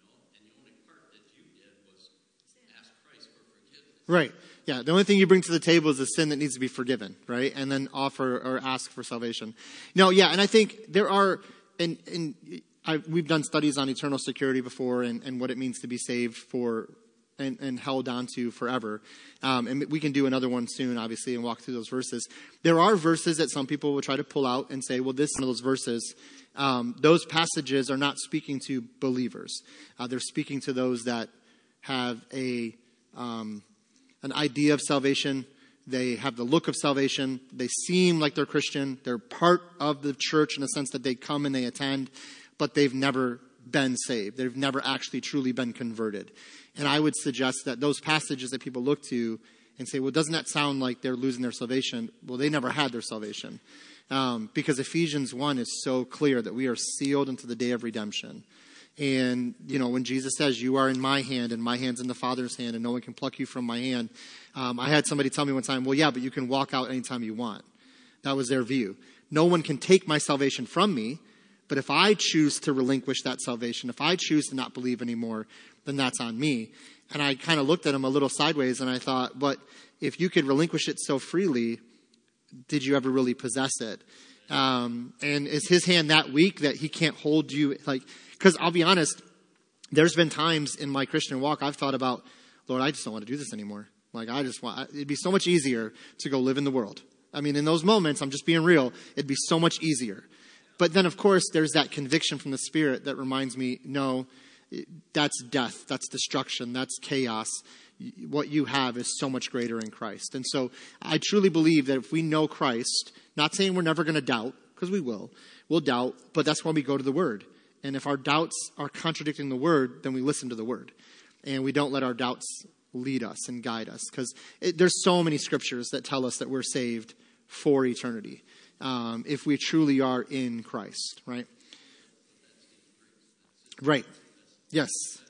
Speaker 1: Right. Yeah. The only thing you bring to the table is the sin that needs to be forgiven, right? And then offer or ask for salvation. No, yeah. And I think there are, and, and I, we've done studies on eternal security before and, and what it means to be saved for and, and held on to forever. Um, and we can do another one soon, obviously, and walk through those verses. There are verses that some people will try to pull out and say, well, this is one of those verses. Um, those passages are not speaking to believers. Uh, they're speaking to those that have a, um, an idea of salvation. They have the look of salvation. They seem like they're Christian. They're part of the church in the sense that they come and they attend, but they've never been saved. They've never actually truly been converted. And I would suggest that those passages that people look to and say, well, doesn't that sound like they're losing their salvation? Well, they never had their salvation. Um, because Ephesians one is so clear that we are sealed unto the day of redemption. And, you know, when Jesus says, you are in my hand and my hand's in the Father's hand and no one can pluck you from my hand. Um, I had somebody tell me one time, well, yeah, but you can walk out anytime you want. That was their view. No one can take my salvation from me, but if I choose to relinquish that salvation, if I choose to not believe anymore, then that's on me. And I kind of looked at him a little sideways and I thought, but if you could relinquish it so freely, did you ever really possess it? Um, and is his hand that weak that he can't hold you? Like, because I'll be honest, there's been times in my Christian walk I've thought about, Lord, I just don't want to do this anymore. Like, I just want, it'd be so much easier to go live in the world. I mean, in those moments, I'm just being real, it'd be so much easier. But then, of course, there's that conviction from the Spirit that reminds me, no, that's death, that's destruction, that's chaos. What you have is so much greater in Christ. And so I truly believe that if we know Christ, not saying we're never going to doubt, because we will, we'll doubt, but that's why we go to the Word. And if our doubts are contradicting the Word, then we listen to the Word. And we don't let our doubts lead us and guide us. Because there's so many scriptures that tell us that we're saved for eternity. Um, if we truly are in Christ, right? Right. Yes.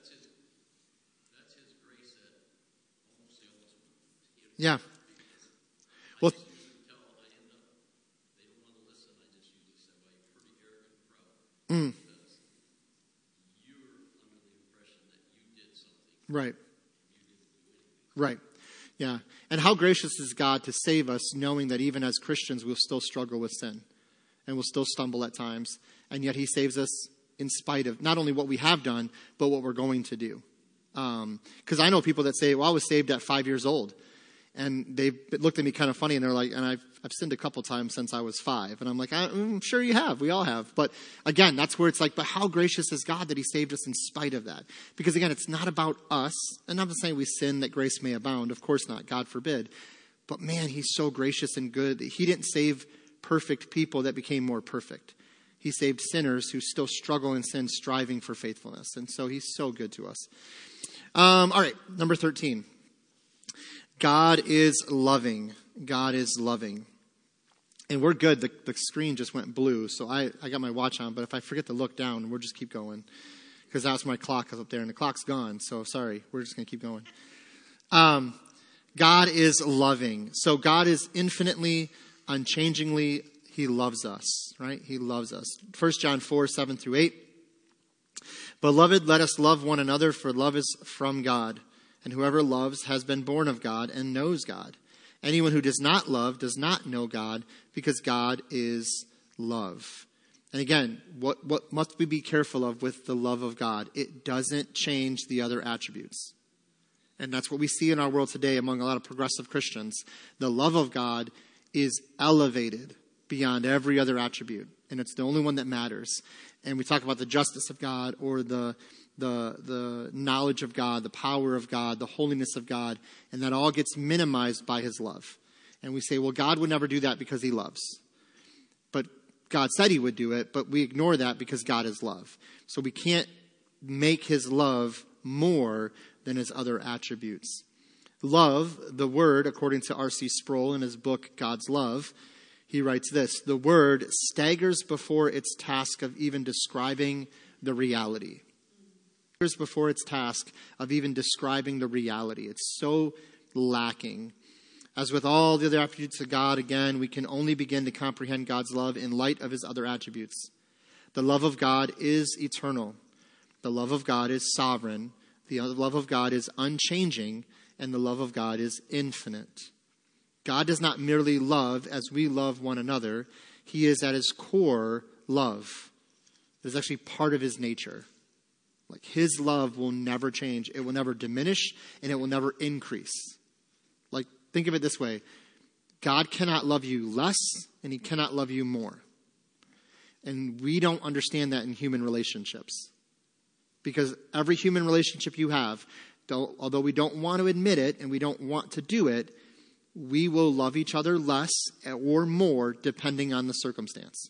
Speaker 1: Yeah. Well, mm. Right. Right. Yeah. And how gracious is God to save us, knowing that even as Christians, we'll still struggle with sin and we'll still stumble at times. And yet he saves us in spite of not only what we have done, but what we're going to do. Um, because I know people that say, well, I was saved at five years old. And they looked at me kind of funny, and they're like, and I've, I've sinned a couple times since I was five. And I'm like, I'm sure you have. We all have. But again, that's where it's like, but how gracious is God that he saved us in spite of that? Because again, it's not about us. And I'm not saying we sin that grace may abound. Of course not. God forbid. But man, he's so gracious and good. He didn't save perfect people that became more perfect. He saved sinners who still struggle in sin, striving for faithfulness. And so he's so good to us. Um, all right, number thirteen. God is loving. God is loving. And we're good. The, the screen just went blue, so I, I got my watch on. But if I forget to look down, we'll just keep going. Because that's my clock up there, and the clock's gone. So sorry, we're just going to keep going. Um, God is loving. So God is infinitely, unchangingly, he loves us, right? He loves us. First John four, seven through eight. Beloved, let us love one another, for love is from God. And whoever loves has been born of God and knows God. Anyone who does not love does not know God, because God is love. And again, what, what must we be careful of with the love of God? It doesn't change the other attributes. And that's what we see in our world today among a lot of progressive Christians. The love of God is elevated beyond every other attribute. And it's the only one that matters. And we talk about the justice of God, or the, the, the knowledge of God, the power of God, the holiness of God. And that all gets minimized by his love. And we say, well, God would never do that because he loves. But God said he would do it, but we ignore that because God is love. So we can't make his love more than his other attributes. Love, the word, according to R C Sproul in his book, God's Love, he writes this: the word staggers before its task of even describing the reality. Staggers before its task of even describing the reality. It's so lacking. As with all the other attributes of God, again, we can only begin to comprehend God's love in light of his other attributes. The love of God is eternal. The love of God is sovereign. The love of God is unchanging. And the love of God is infinite. God does not merely love as we love one another. He is at his core love. It is actually part of his nature. Like his love will never change. It will never diminish, and it will never increase. Like, think of it this way. God cannot love you less, and he cannot love you more. And we don't understand that in human relationships. Because every human relationship you have, although we don't want to admit it and we don't want to do it, we will love each other less or more depending on the circumstance.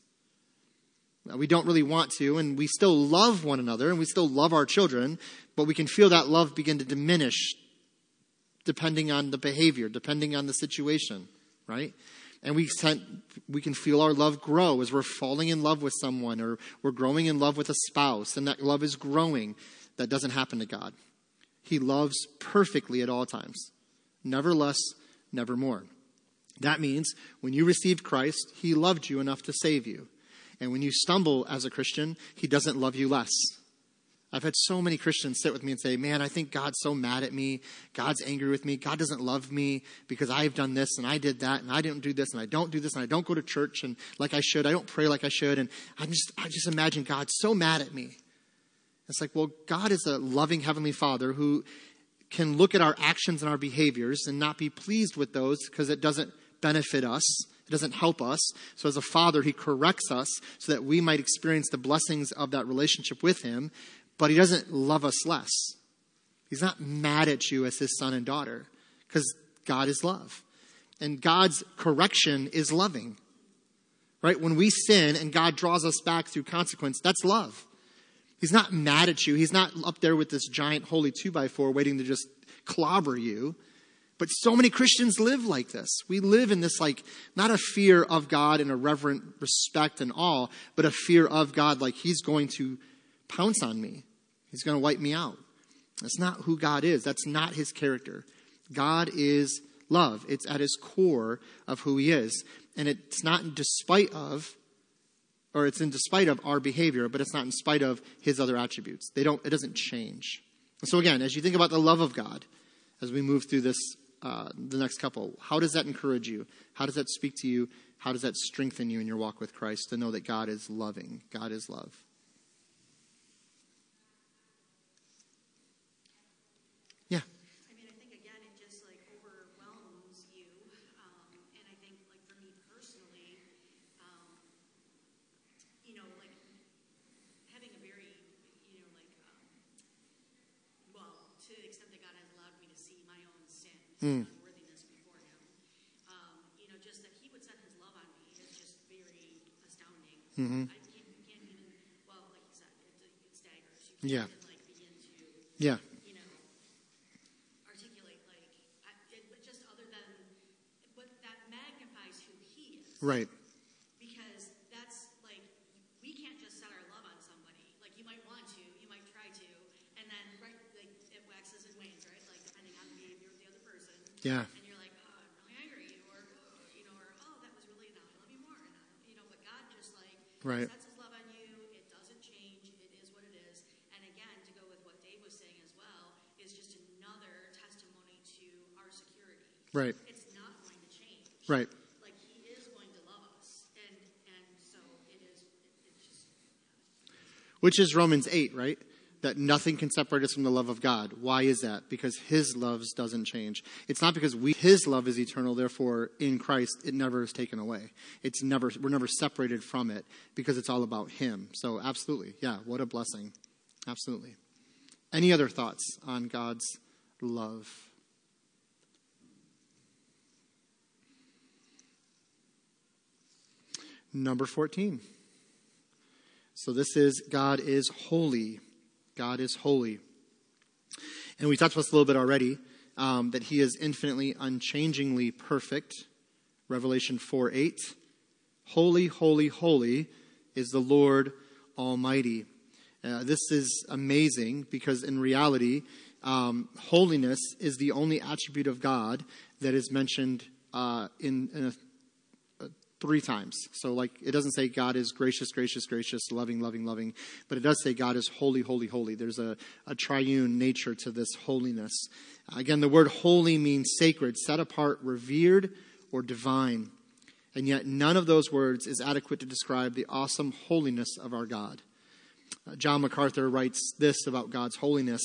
Speaker 1: Now, we don't really want to, and we still love one another, and we still love our children, but we can feel that love begin to diminish depending on the behavior, depending on the situation, right? And we can, we can feel our love grow as we're falling in love with someone, or we're growing in love with a spouse, and that love is growing. That doesn't happen to God. He loves perfectly at all times. Never less, never more. That means when you received Christ, he loved you enough to save you. And when you stumble as a Christian, he doesn't love you less. I've had so many Christians sit with me and say, man, I think God's so mad at me. God's angry with me. God doesn't love me because I've done this and I did that and I didn't do this and I don't do this and I don't go to church and like I should. I don't pray like I should. And I just, I just imagine God's so mad at me. It's like, well, God is a loving Heavenly Father who can look at our actions and our behaviors and not be pleased with those because it doesn't benefit us. It doesn't help us. So as a father, he corrects us so that we might experience the blessings of that relationship with him. But he doesn't love us less. He's not mad at you as his son and daughter because God is love. And God's correction is loving. Right? When we sin and God draws us back through consequence, that's love. He's not mad at you. He's not up there with this giant holy two by four waiting to just clobber you. But so many Christians live like this. We live in this, like, not a fear of God and a reverent respect and awe, but a fear of God like he's going to pounce on me. He's going to wipe me out. That's not who God is. That's not his character. God is love. It's at his core of who he is. And it's not in despite of, or it's in despite of our behavior, but it's not in spite of his other attributes. They don't, it doesn't change. So again, as you think about the love of God, as we move through this, uh, the next couple, how does that encourage you? How does that speak to you? How does that strengthen you in your walk with Christ to know that God is loving? God is love. Yeah.
Speaker 2: I mean, I think, again, it just, like, overwhelms you. Um, and I think, like, for me personally, um, you know, like, having a very, you know, like, um, well, to the extent that God has allowed me to see my own sin and
Speaker 1: Mm.
Speaker 2: unworthiness before him, um, you know, just that he would set his love on me is just very astounding.
Speaker 1: Mm-hmm.
Speaker 2: I can't, you can't even, well, like you said, it, it staggers. You can't
Speaker 1: Yeah.
Speaker 2: even, like, begin to,
Speaker 1: Yeah.
Speaker 2: you know, articulate, like, I, it, but just other than, but that magnifies who he is.
Speaker 1: Right.
Speaker 2: Because that's, like, we can't just set our love on somebody. Like, you might want to, you might try to, and then, right, like, it waxes and wanes, right? Like, depending on the behavior of the other person.
Speaker 1: Yeah.
Speaker 2: And you're like, oh, I'm really angry, or, oh, you know, or, oh, that was really, now I love you more. And, I, you know, but God just, like,
Speaker 1: Right.
Speaker 2: sets his love on you. It doesn't change. It is what it is. And again,
Speaker 1: Right.
Speaker 2: It's not going to change.
Speaker 1: Right.
Speaker 2: Like he is going to love us, and and so it is. It, it just
Speaker 1: Which is Romans eight, right? That nothing can separate us from the love of God. Why is that? Because his love doesn't change. It's not because we his love is eternal, therefore in Christ it never is taken away. It's never we're never separated from it because it's all about him. So absolutely, yeah, what a blessing. Absolutely. Any other thoughts on God's love? Number fourteen. So this is God is holy. God is holy. And we talked about this a little bit already, um, that he is infinitely, unchangingly perfect. Revelation four eight. Holy, holy, holy is the Lord Almighty. Uh, this is amazing because in reality, um, holiness is the only attribute of God that is mentioned uh, in, in a Three times. So like it doesn't say God is gracious, gracious, gracious, loving, loving, loving, but it does say God is holy, holy, holy. There's a, a triune nature to this holiness. Again, the word holy means sacred, set apart, revered, or divine. And yet none of those words is adequate to describe the awesome holiness of our God. Uh, John MacArthur writes this about God's holiness.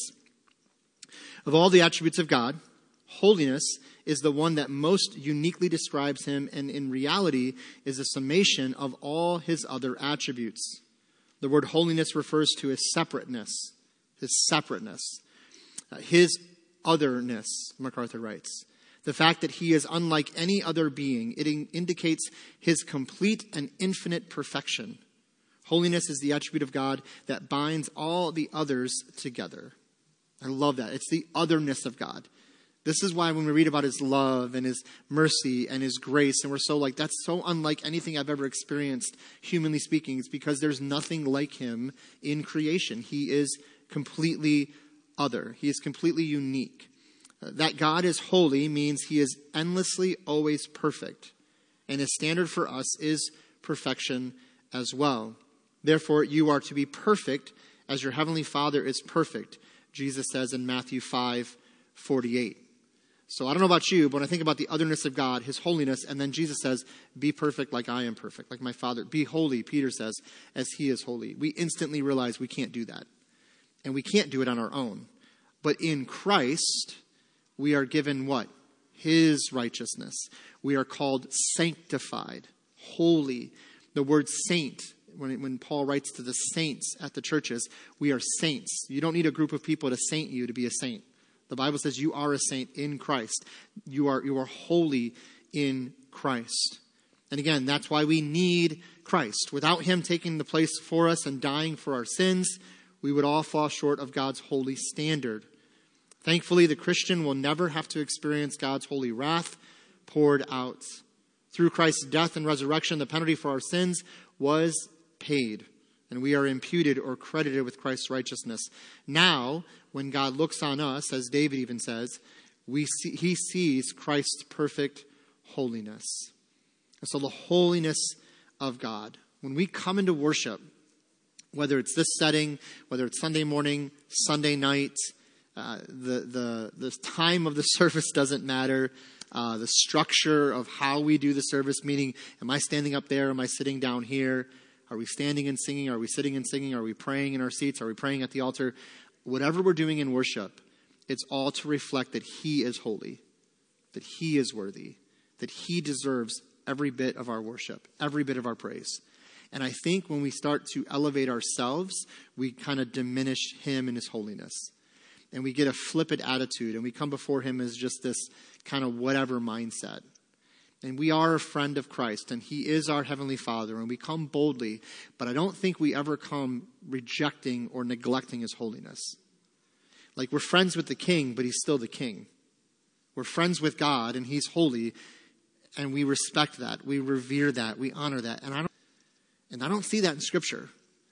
Speaker 1: Of all the attributes of God, holiness is the one that most uniquely describes him and in reality is a summation of all his other attributes. The word holiness refers to his separateness, his separateness, uh, his otherness, MacArthur writes. The fact that he is unlike any other being, it in- indicates his complete and infinite perfection. Holiness is the attribute of God that binds all the others together. I love that. It's the otherness of God. This is why when we read about his love and his mercy and his grace, and we're so like, that's so unlike anything I've ever experienced, humanly speaking, it's because there's nothing like him in creation. He is completely other. He is completely unique. Uh, that God is holy means he is endlessly always perfect. And his standard for us is perfection as well. Therefore, you are to be perfect as your heavenly Father is perfect, Jesus says in Matthew five forty-eight. So I don't know about you, but when I think about the otherness of God, his holiness, and then Jesus says, be perfect like I am perfect, like my Father. Be holy, Peter says, as he is holy. We instantly realize we can't do that. And we can't do it on our own. But in Christ, we are given what? His righteousness. We are called sanctified, holy. The word saint, when, when Paul writes to the saints at the churches, we are saints. You don't need a group of people to saint you to be a saint. The Bible says you are a saint in Christ. You are, you are holy in Christ. And again, that's why we need Christ. Without him taking the place for us and dying for our sins, we would all fall short of God's holy standard. Thankfully, the Christian will never have to experience God's holy wrath poured out. Through Christ's death and resurrection, the penalty for our sins was paid, and we are imputed or credited with Christ's righteousness. Now, when God looks on us, as David even says, we see, he sees Christ's perfect holiness. And so the holiness of God. When we come into worship, whether it's this setting, whether it's Sunday morning, Sunday night, uh, the, the, the time of the service doesn't matter. Uh, the structure of how we do the service, meaning, am I standing up there? Am I sitting down here? Are we standing and singing? Are we sitting and singing? Are we praying in our seats? Are we praying at the altar? Whatever we're doing in worship, it's all to reflect that he is holy, that he is worthy, that he deserves every bit of our worship, every bit of our praise. And I think when we start to elevate ourselves, we kind of diminish him and his holiness. And we get a flippant attitude, and we come before him as just this kind of whatever mindset. And we are a friend of Christ, and he is our heavenly Father, and we come boldly, but I don't think we ever come rejecting or neglecting his holiness. Like, we're friends with the king, but he's still the king. We're friends with God, and he's holy, and we respect that. We revere that. We honor that. And I don't, and I don't see that in Scripture.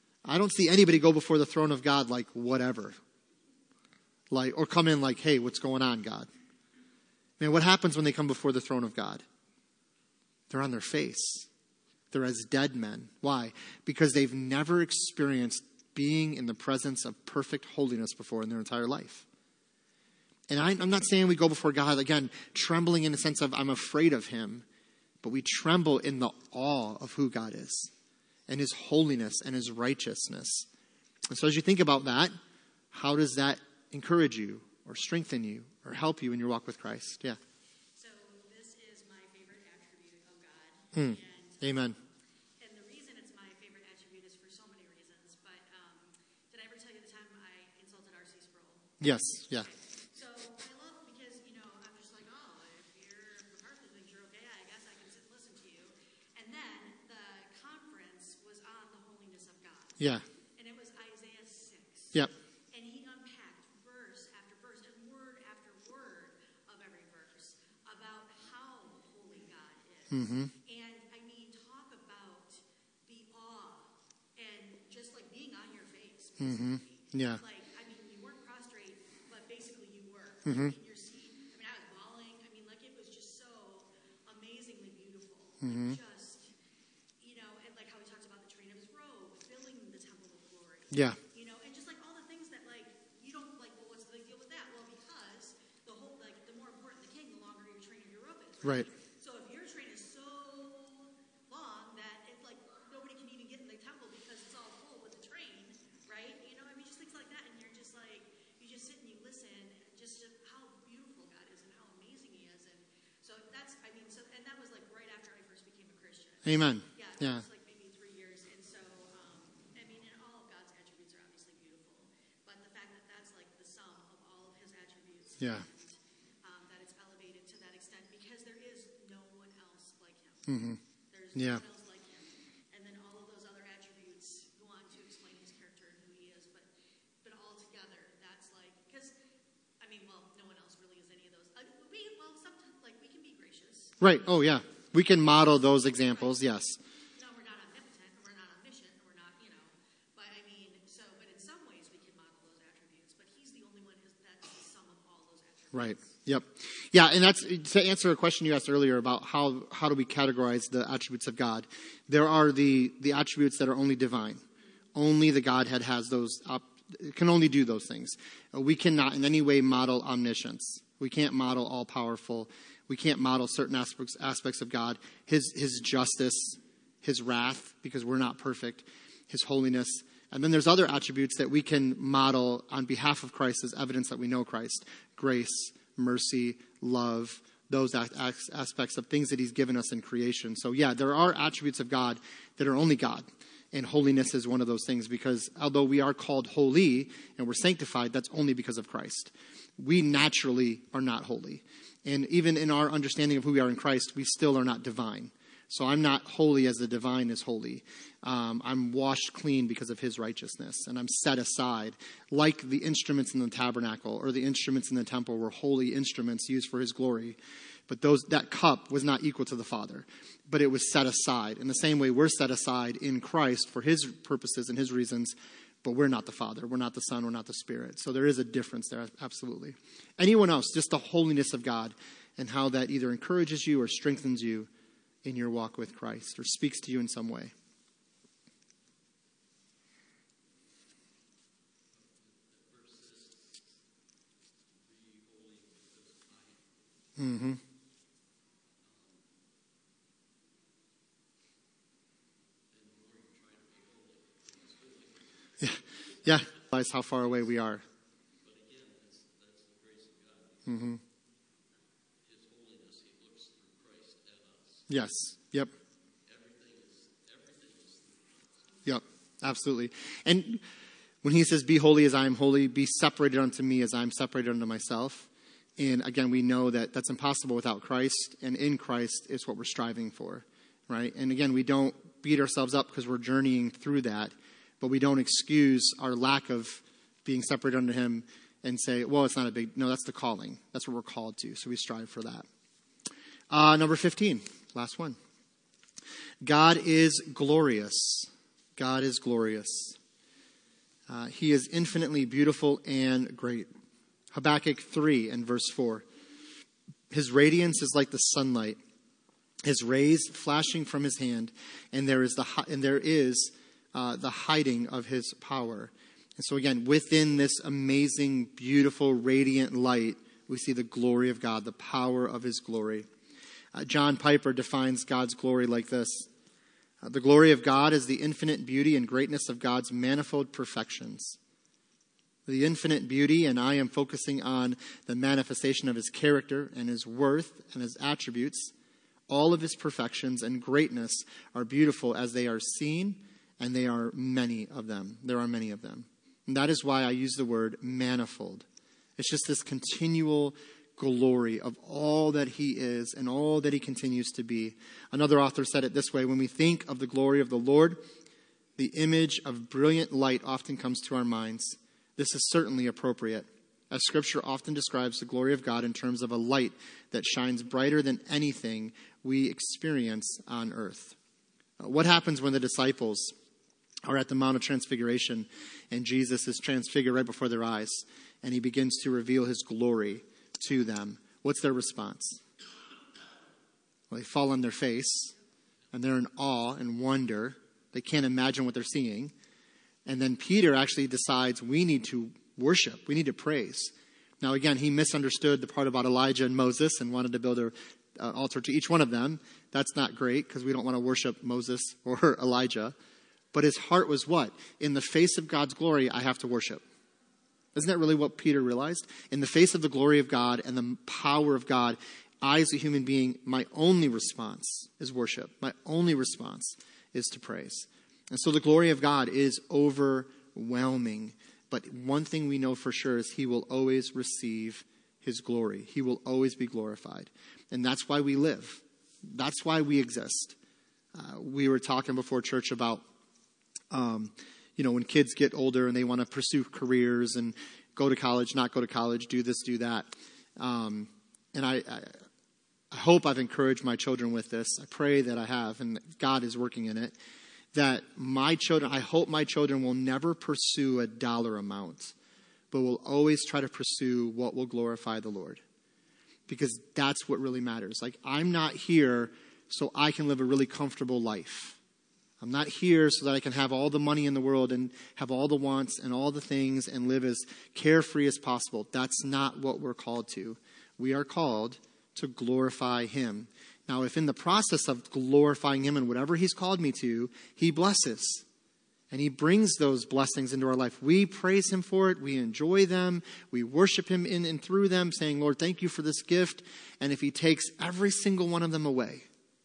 Speaker 1: I don't see anybody go before the throne of God like whatever. Like, or come in like, hey, what's going on, God? Man, what happens when they come before the throne of God? They're on their face. They're as dead men. Why? Because they've never experienced being in the presence of perfect holiness before in their entire life. And I, I'm not saying we go before God, again, trembling in the sense of I'm afraid of him, but we tremble in the awe of who God is and his holiness and his righteousness. And so as you think about that, how does that encourage you or strengthen you or help you in your walk with Christ? Yeah.
Speaker 2: So this is my favorite attribute of God.
Speaker 1: Hmm.
Speaker 2: And,
Speaker 1: Amen.
Speaker 2: and the reason it's my favorite attribute is for so many reasons. But um, did I ever tell you the time I insulted R C Sproul?
Speaker 1: Yes. Yeah.
Speaker 2: So I love, because, you know, I'm just like, oh, if you're MacArthur thinks you're okay, I guess I can sit and listen to you. And then the conference was on the holiness of God.
Speaker 1: Yeah.
Speaker 2: And it was Isaiah six.
Speaker 1: Yep.
Speaker 2: And he unpacked verse after verse and word after word of every verse about how holy God is.
Speaker 1: Mm-hmm.
Speaker 2: And I mean, talk about the awe and just like being on your face,
Speaker 1: Mm-hmm.
Speaker 2: basically.
Speaker 1: Yeah.
Speaker 2: Like, I mean, you weren't prostrate, but basically you were.
Speaker 1: Mm-hmm.
Speaker 2: Like in your seat. I mean, I was bawling. I mean, like it was just so amazingly beautiful.
Speaker 1: Mm-hmm.
Speaker 2: Like, just, you know, and like how he talks about the train of his robe filling the temple of glory.
Speaker 1: Yeah.
Speaker 2: You know, and just like all the things that like you don't like. Well, what's the big deal with that? Well, because the whole like the more important the king, the longer your train of your robe is.
Speaker 1: Right.
Speaker 2: So if your train is so long that it's like nobody can even get in the temple because it's all full with the train, right? You know, I mean, just things like that, and you're just like you just sit and you listen, just how beautiful God is and how amazing He is, and so that's I mean, so and that was like right after I first became a Christian.
Speaker 1: Amen.
Speaker 2: Yeah, it
Speaker 1: Yeah.
Speaker 2: was like maybe three years, and so um, I mean, and all of God's attributes are obviously beautiful, but the fact that that's like the sum of all of His attributes,
Speaker 1: Yeah.
Speaker 2: and um, that it's elevated to that extent because there is no one else like Him.
Speaker 1: Mm-hmm.
Speaker 2: There's
Speaker 1: Yeah.
Speaker 2: no one else like Him, and then all of those other attributes go on to explain His character and who He is, but but all together, that's like because I mean, well, no one else really is any of those. Uh, we well, sometimes like we can be gracious.
Speaker 1: Right. Oh, yeah. We can model those examples. Yes.
Speaker 2: No, we're not omnipotent, and we're not omniscient, and we're not, you know. But I mean, so, but in some ways we can model those attributes. But He's the only one who's, that's the sum of all those attributes.
Speaker 1: Right. Yep. Yeah, and that's to answer a question you asked earlier about how how do we categorize the attributes of God. There are the the attributes that are only divine. Only the Godhead has those. Op, can only do those things. Uh, We cannot in any way model omniscience. We can't model all powerful. We can't model certain aspects aspects of God. His his justice, his wrath, because we're not perfect. His holiness. And then there's other attributes that we can model on behalf of Christ as evidence that we know Christ. Grace, mercy, love, those as- aspects of things that He's given us in creation. So yeah, there are attributes of God that are only God. And holiness is one of those things because although we are called holy and we're sanctified, that's only because of Christ. We naturally are not holy. And even in our understanding of who we are in Christ, we still are not divine. So I'm not holy as the divine is holy. Um, I'm washed clean because of His righteousness. And I'm set aside like the instruments in the tabernacle or the instruments in the temple were holy instruments used for His glory. But those that cup was not equal to the Father. But it was set aside. In the same way, we're set aside in Christ for His purposes and His reasons. But we're not the Father. We're not the Son. We're not the Spirit. So there is a difference there, absolutely. Anyone else, just the holiness of God and how that either encourages you or strengthens you in your walk with Christ or speaks to you in some way. Mm-hmm. Yeah, yeah. Realize how far away we are.
Speaker 3: But again, that's, that's the grace of God.
Speaker 1: Mm-hmm.
Speaker 3: His holiness, He looks through Christ at us.
Speaker 1: Yes. Yep.
Speaker 3: Everything is, everything is through Christ.
Speaker 1: Yep. Absolutely. And when He says, "Be holy as I am holy, be separated unto me as I am separated unto myself." And again, we know that that's impossible without Christ, and in Christ is what we're striving for, right? And again, we don't beat ourselves up because we're journeying through that, but we don't excuse our lack of being separated unto Him and say, well, it's not a big, no, that's the calling. That's what we're called to, so we strive for that. Uh, number fifteen, last one. God is glorious. God is glorious. Uh, he is infinitely beautiful and great. Habakkuk three and verse four. His radiance is like the sunlight, His rays flashing from His hand, and there is the and there is uh, the hiding of His power. And so again, within this amazing, beautiful, radiant light, we see the glory of God, the power of his glory. Uh, John Piper defines God's glory like this. Uh, the glory of God is the infinite beauty and greatness of God's manifold perfections. The infinite beauty, and I am focusing on the manifestation of his character and his worth and his attributes. All of his perfections and greatness are beautiful as they are seen, and they are many of them. There are many of them. And that is why I use the word manifold. It's just this continual glory of all that he is and all that he continues to be. Another author said it this way: when we think of the glory of the Lord, the image of brilliant light often comes to our minds. This is certainly appropriate, as Scripture often describes the glory of God in terms of a light that shines brighter than anything we experience on earth. Uh, what happens when the disciples are at the Mount of Transfiguration and Jesus is transfigured right before their eyes and he begins to reveal his glory to them? What's their response? Well, they fall on their face and they're in awe and wonder. They can't imagine what they're seeing. And then Peter actually decides we need to worship. We need to praise. Now, again, he misunderstood the part about Elijah and Moses and wanted to build an uh, altar to each one of them. That's not great because we don't want to worship Moses or Elijah. But his heart was what? In the face of God's glory, I have to worship. Isn't that really what Peter realized? In the face of the glory of God and the power of God, I as a human being, my only response is worship. My only response is to praise. And so the glory of God is overwhelming. But one thing we know for sure is he will always receive his glory. He will always be glorified. And that's why we live. That's why we exist. Uh, we were talking before church about, um, you know, when kids get older and they want to pursue careers and go to college, not go to college, do this, do that. Um, and I, I, I hope I've encouraged my children with this. I pray that I have, and God is working in it. That my children, I hope my children will never pursue a dollar amount, but will always try to pursue what will glorify the Lord. Because that's what really matters. Like, I'm not here so I can live a really comfortable life. I'm not here so that I can have all the money in the world and have all the wants and all the things and live as carefree as possible. That's not what we're called to. We are called to glorify him. Now, if in the process of glorifying him and whatever he's called me to, he blesses and he brings those blessings into our life, we praise him for it. We enjoy them. We worship him in and through them, saying, Lord, thank you for this gift. And if he takes every single one of them away,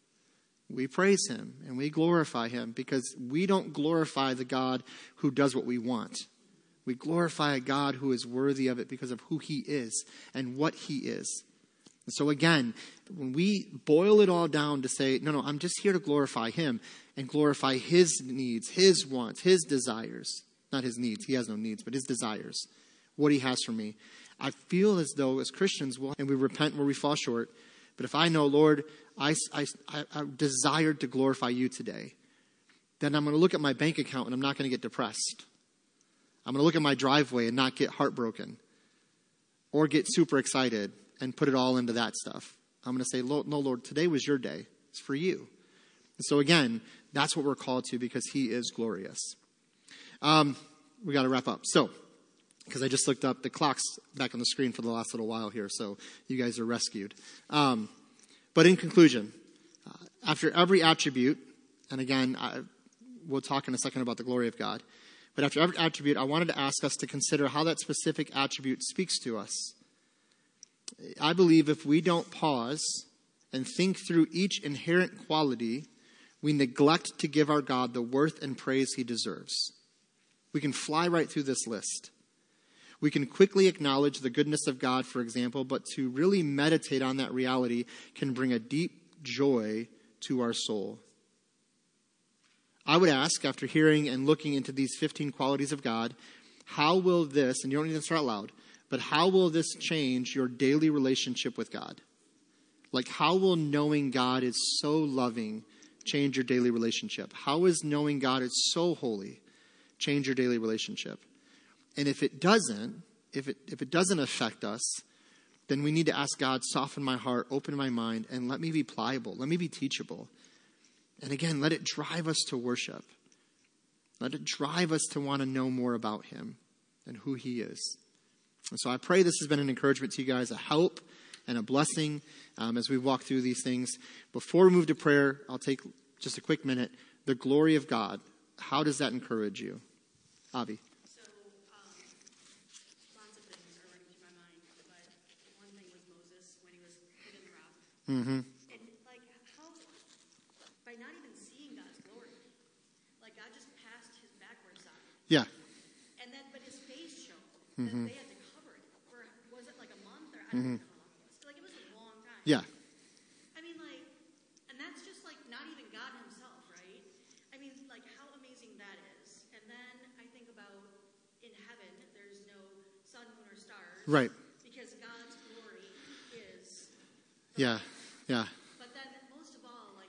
Speaker 1: we praise him and we glorify him, because we don't glorify the God who does what we want. We glorify a God who is worthy of it because of who he is and what he is. So again, when we boil it all down to say, no, no, I'm just here to glorify him and glorify his needs, his wants, his desires. Not his needs. He has no needs, but his desires. What he has for me. I feel as though as Christians, we'll, and we repent where we fall short. But if I know, Lord, I, I, I, I desired to glorify you today, then I'm going to look at my bank account and I'm not going to get depressed. I'm going to look at my driveway and not get heartbroken or get super excited and put it all into that stuff. I'm going to say, no, Lord, today was your day. It's for you. And so again, that's what we're called to, because he is glorious. Um, we got to wrap up. So, because I just looked up, the clock's back on the screen for the last little while here, so you guys are rescued. Um, but in conclusion, uh, after every attribute, and again, I, we'll talk in a second about the glory of God, but after every attribute, I wanted to ask us to consider how that specific attribute speaks to us. I believe if we don't pause and think through each inherent quality, we neglect to give our God the worth and praise he deserves. We can fly right through this list. We can quickly acknowledge the goodness of God, for example, but to really meditate on that reality can bring a deep joy to our soul. I would ask, after hearing and looking into these fifteen qualities of God, how will this, and you don't need to answer out loud, but how will this change your daily relationship with God? Like, how will knowing God is so loving change your daily relationship? How is knowing God is so holy change your daily relationship? And if it doesn't, if it if it doesn't affect us, then we need to ask God, soften my heart, open my mind, and let me be pliable. Let me be teachable. And again, let it drive us to worship. Let it drive us to want to know more about him and who he is. And so I pray this has been an encouragement to you guys, a help and a blessing um, as we walk through these things. Before we move to prayer, I'll take just a quick minute. The glory of God, how does that encourage you? Avi.
Speaker 2: So, um, lots of things are running through my mind, but one thing was Moses when he was hit in the rock.
Speaker 1: Mm-hmm.
Speaker 2: And, like, how, by not even seeing God's glory, like, God just passed his backward side.
Speaker 1: Yeah.
Speaker 2: And then, but his face showed
Speaker 1: Mm-hmm.
Speaker 2: that they had to cover it for, was it like a month or I don't
Speaker 1: Mm-hmm.
Speaker 2: know how long it was. Like, it was a long time.
Speaker 1: Yeah.
Speaker 2: I mean, like, and that's just like not even God himself, right? I mean, like, how amazing that is. And then I think about in heaven, there's no sun, moon, or stars.
Speaker 1: Right.
Speaker 2: Because God's glory is.
Speaker 1: Yeah. Yeah.
Speaker 2: But then, most of all, like,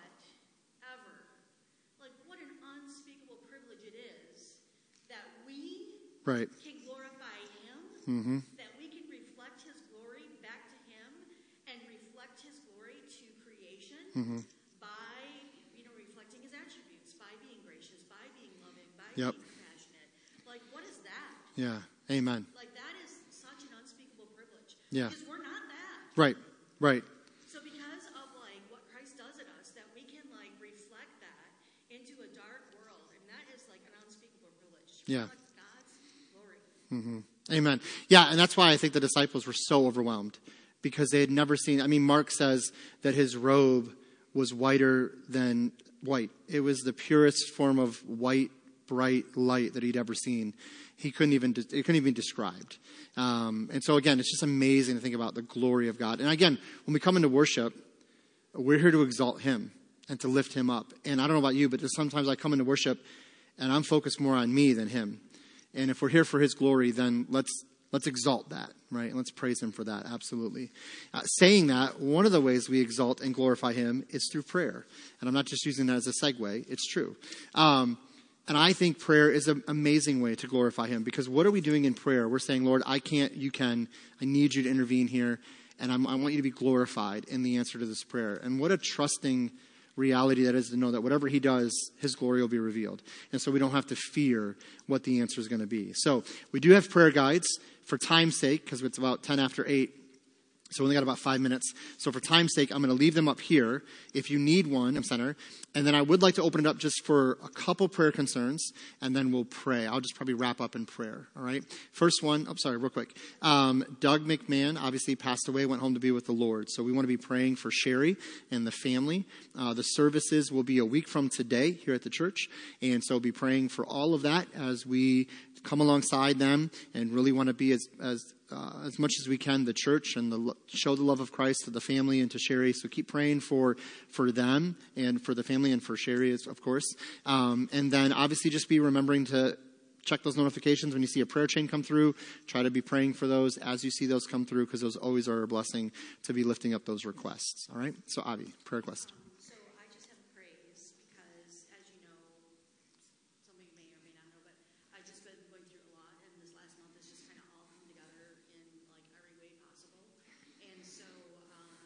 Speaker 2: whatever. Like, what an unspeakable privilege it is that we
Speaker 1: Right.
Speaker 2: can glorify him,
Speaker 1: Mm-hmm.
Speaker 2: that we can reflect his glory back to him and reflect his glory to creation
Speaker 1: Mm-hmm.
Speaker 2: by, you know, reflecting his attributes, by being gracious, by being loving, by
Speaker 1: Yep.
Speaker 2: being compassionate. Like, what is that?
Speaker 1: Yeah. Amen.
Speaker 2: Like, that is such an unspeakable privilege.
Speaker 1: Yeah.
Speaker 2: Because we're not that.
Speaker 1: Right. Right.
Speaker 2: So because of, like, what Christ does in us, that we can, like, reflect that into a dark world. And that is, like, an unspeakable privilege. To
Speaker 1: Yeah.
Speaker 2: reflect God's glory.
Speaker 1: Mm-hmm. Amen. Yeah, and that's why I think the disciples were so overwhelmed because they had never seen. I mean, Mark says that his robe was whiter than white. It was the purest form of white, bright light that he'd ever seen. He couldn't even. It couldn't even be described. Um, and so again, it's just amazing to think about the glory of God. And again, when we come into worship, we're here to exalt Him and to lift Him up. And I don't know about you, but sometimes I come into worship and I'm focused more on me than Him. And if we're here for His glory, then let's let's exalt that, right? And let's praise Him for that, absolutely. Uh, saying that, one of the ways we exalt and glorify Him is through prayer. And I'm not just using that as a segue. It's true. Um, and I think prayer is an amazing way to glorify Him. Because what are we doing in prayer? We're saying, Lord, I can't, you can. I need you to intervene here. And I'm, I want you to be glorified in the answer to this prayer. And what a trusting reality that is to know that whatever He does, His glory will be revealed. And so we don't have to fear what the answer is going to be. So we do have prayer guides for time's sake, because it's about ten after eight. So we only got about five minutes. So for time's sake, I'm going to leave them up here. If you need one, I'm center. And then I would like to open it up just for a couple prayer concerns, and then we'll pray. I'll just probably wrap up in prayer, all right? First one, I'm oh, sorry, real quick. Um, Doug McMahon obviously passed away, went home to be with the Lord. So we want to be praying for Sherry and the family. Uh, the services will be a week from today here at the church. And so we'll be praying for all of that as we come alongside them and really want to be as as uh, as much as we can the church and the, show the love of Christ to the family and to Sherry. So keep praying for for them and for the family and for Sherry, of course. Um, and then obviously just be remembering to check those notifications when you see a prayer chain come through. Try to be praying for those as you see those come through, because those always are a blessing to be lifting up those requests. All right? So Avi, prayer request.
Speaker 2: So I just have praise because, as you know, some of you may or may not know, but I've just been going through a lot, and this last month has just kind of all come together in like every way possible. And so, um,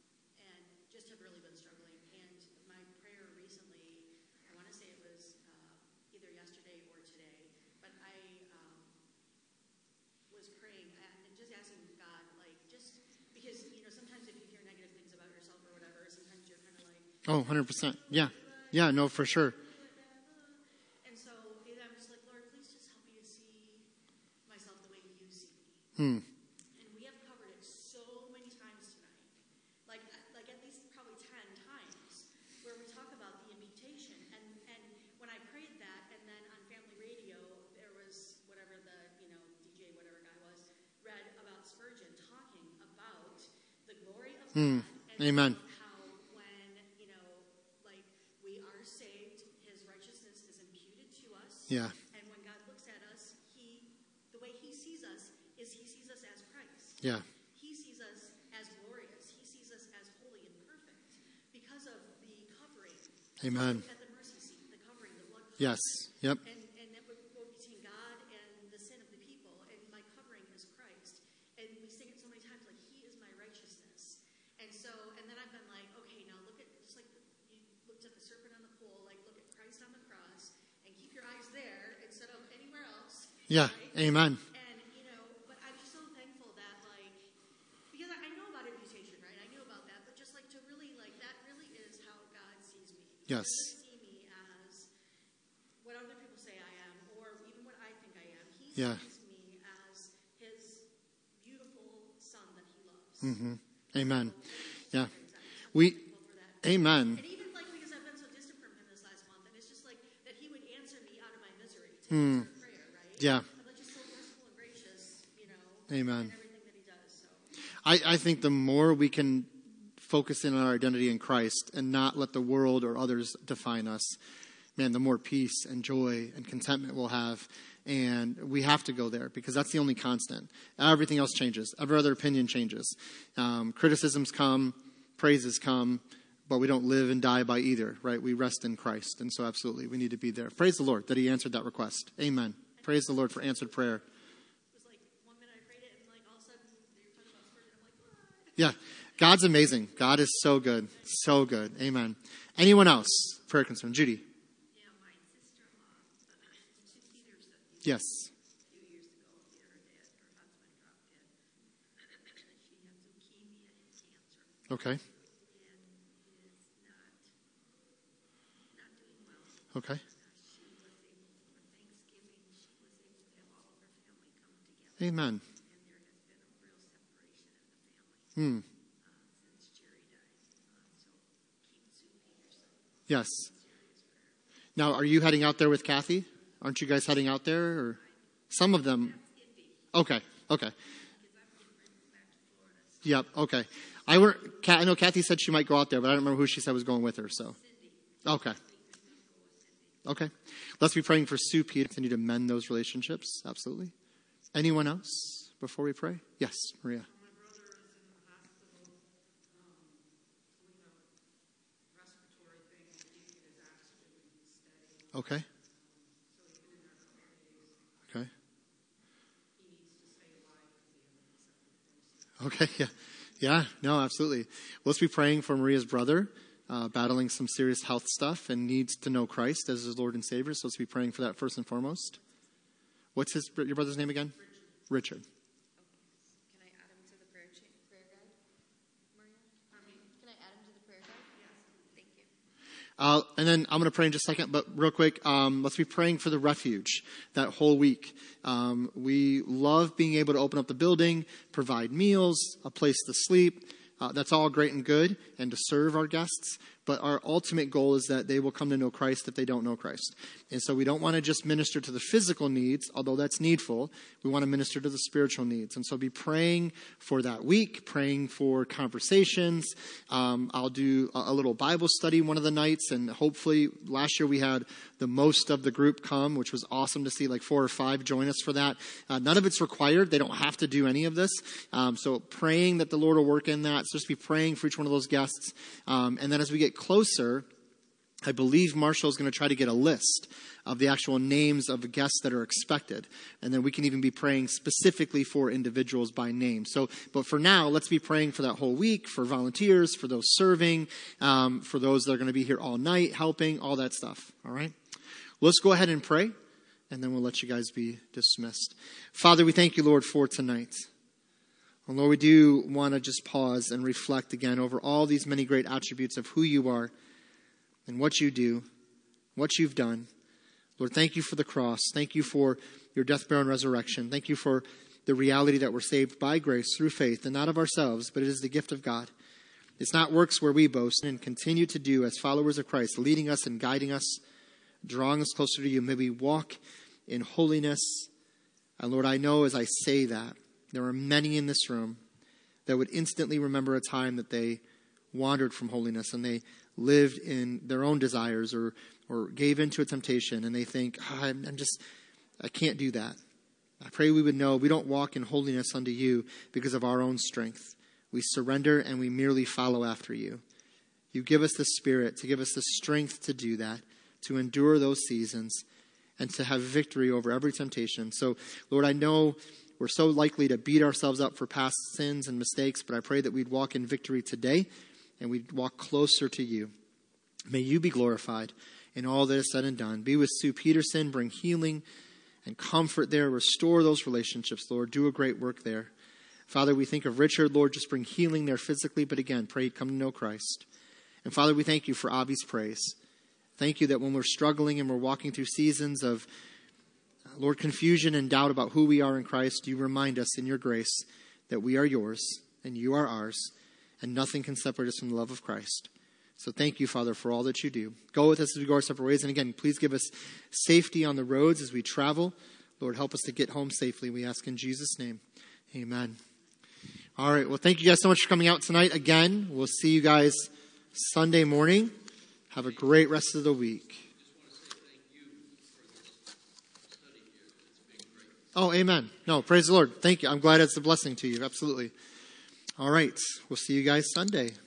Speaker 2: and just have really been struggling. And my prayer recently, I want to say it was uh, either yesterday or today, but I um, was praying and just asking God, like, just because, you know, sometimes if you hear negative things about yourself or whatever, sometimes you're kind of like,
Speaker 1: Oh, one hundred percent. Yeah. Yeah, no, for sure.
Speaker 2: and so I'm just like, Lord, please just help me to see myself the way you see me.
Speaker 1: Hmm.
Speaker 2: And we have covered it so many times tonight, like like at least probably ten times, where we talk about the imputation. And and when I prayed that, and then on family radio, there was whatever the you know D J whatever guy was read about Spurgeon talking about the glory of
Speaker 1: Hmm.
Speaker 2: God. And
Speaker 1: Amen.
Speaker 2: how when you know like we are saved, His righteousness is imputed to us.
Speaker 1: Yeah.
Speaker 2: And when God looks at us, He, the way He sees us is He sees us as Christ.
Speaker 1: Yeah.
Speaker 2: He sees us as glorious. He sees us as holy and perfect because of the covering.
Speaker 1: Amen.
Speaker 2: At the mercy seat, the covering, the blood covering.
Speaker 1: Yes. Yep.
Speaker 2: And and that would go between God and the sin of the people. And my covering is Christ. And we sing it so many times, like He is my righteousness. And so, and then I've been like, okay, now look at just like the, you looked at the serpent on the pole, like look at Christ on the cross, and keep your eyes there instead of anywhere else.
Speaker 1: Yeah.
Speaker 2: Right?
Speaker 1: Amen.
Speaker 2: And, you know, but I've
Speaker 1: Yes.
Speaker 2: See me as what other people say I am, or even what I think I am. He
Speaker 1: Yeah.
Speaker 2: sees me as his beautiful son that he loves.
Speaker 1: Mm-hmm. Amen. Yeah.
Speaker 2: I'm
Speaker 1: We,
Speaker 2: thankful for that.
Speaker 1: amen.
Speaker 2: And even like because I've been so distant from him this last month, and it's just like that he would answer me out of my misery to
Speaker 1: Hmm.
Speaker 2: answer prayer, right?
Speaker 1: Yeah.
Speaker 2: I'm like just so merciful and gracious, you know,
Speaker 1: Amen.
Speaker 2: in everything that he does. So
Speaker 1: I, I think the more we can focus in on our identity in Christ and not let the world or others define us, man, the more peace and joy and contentment we'll have. And we have to go there because that's the only constant. Everything else changes. Every other opinion changes. Um, criticisms come, praises come, but we don't live and die by either, right? We rest in Christ. And so absolutely, we need to be there. Praise the Lord that he answered that request. Amen. Praise the Lord for answered prayer.
Speaker 2: it was like one minute I prayed it, and like all of a sudden they were talking about Spurgeon. I'm like, what?
Speaker 1: Yeah, God's amazing. God is so good. So good. Amen. Anyone else? Prayer concern. Judy.
Speaker 4: Yeah, my sister-in-law, Sue Peterson,
Speaker 1: Yes.
Speaker 4: a few years ago, her dad, her husband dropped dead. She had leukemia and cancer,
Speaker 1: Okay.
Speaker 4: and is not not doing well.
Speaker 1: Okay.
Speaker 4: She was able to, for Thanksgiving, she was able to have all of her family come together,
Speaker 1: Amen.
Speaker 4: and there has been a real separation in the family
Speaker 1: Hmm.
Speaker 4: uh, since Jerry died. Uh, so keep Sue Peterson
Speaker 1: Yes.
Speaker 4: in serious prayer.
Speaker 1: Now, are you heading out there with Kathy? Aren't you guys heading out there? Or some of them? Okay. Okay. Yep. Okay. I were. I know Kathy said she might go out there, but I don't remember who she said was going with her. So. Okay. Okay. Let's be praying for Sue Peter. Continue to mend those relationships. Absolutely. Anyone else before we pray? Yes, Maria.
Speaker 5: My brother is in the hospital um, with a respiratory thing, and he is actually steady.
Speaker 1: Okay.
Speaker 5: So he's been in there a couple of days.
Speaker 1: Okay.
Speaker 5: He needs to stay alive because he hasn't accepted the dose.
Speaker 1: Okay. Yeah. Yeah. No, absolutely. Let's be praying for Maria's brother, uh, battling some serious health stuff and needs to know Christ as his Lord and Savior. So let's be praying for that first and foremost. What's his your brother's name again? Richard.
Speaker 6: Can I add him to the prayer chain, prayer guide, Maria? I mean, can I add him to the prayer guide? Yes. Thank you.
Speaker 1: Uh, and then I'm going to pray in just a second, but real quick, um, let's be praying for the refuge that whole week. Um, we love being able to open up the building, provide meals, a place to sleep. Uh, that's all great and good, and to serve our guests. But our ultimate goal is that they will come to know Christ if they don't know Christ. And so we don't want to just minister to the physical needs, although that's needful. We want to minister to the spiritual needs. And so be praying for that week, praying for conversations. Um, I'll do a, a little Bible study one of the nights, and hopefully last year we had the most of the group come, which was awesome to see, like four or five join us for that. Uh, none of it's required. They don't have to do any of this. Um, so praying that the Lord will work in that. So just be praying for each one of those guests. Um, and then as we get closer, I believe Marshall is going to try to get a list of the actual names of the guests that are expected. And then we can even be praying specifically for individuals by name. So, but for now, let's be praying for that whole week, for volunteers, for those serving, um, for those that are going to be here all night, helping, all that stuff. All right? Let's go ahead and pray, and then we'll let you guys be dismissed. Father, we thank you, Lord, for tonight. And Lord, we do want to just pause and reflect again over all these many great attributes of who you are and what you do, what you've done. Lord, thank you for the cross. Thank you for your death, burial, and resurrection. Thank you for the reality that we're saved by grace through faith and not of ourselves, but it is the gift of God. It's not works where we boast, and continue to do as followers of Christ, leading us and guiding us, drawing us closer to you. May we walk in holiness. And Lord, I know as I say that, there are many in this room that would instantly remember a time that they wandered from holiness and they lived in their own desires or or gave into a temptation, and they think, oh, I'm, I'm just, I can't do that. I pray we would know we don't walk in holiness unto you because of our own strength. We surrender and we merely follow after you. You give us the Spirit to give us the strength to do that, to endure those seasons, and to have victory over every temptation. So, Lord, I know we're so likely to beat ourselves up for past sins and mistakes, but I pray that we'd walk in victory today and we'd walk closer to you. May you be glorified in all that is said and done. Be with Sue Peterson. Bring healing and comfort there. Restore those relationships, Lord. Do a great work there. Father, we think of Richard. Lord, just bring healing there physically, but again, pray he'd come to know Christ. And Father, we thank you for Avi's praise. Thank you that when we're struggling and we're walking through seasons of, uh, Lord, confusion and doubt about who we are in Christ, you remind us in your grace that we are yours and you are ours, and nothing can separate us from the love of Christ. So thank you, Father, for all that you do. Go with us as we go our separate ways. And again, please give us safety on the roads as we travel. Lord, help us to get home safely. We ask in Jesus' name. Amen. All right. Well, thank you guys so much for coming out tonight. Again, we'll see you guys Sunday morning. Have a great rest of the week. Oh, amen. No, praise the Lord. Thank you. I'm glad it's a blessing to you. Absolutely. All right. We'll see you guys Sunday.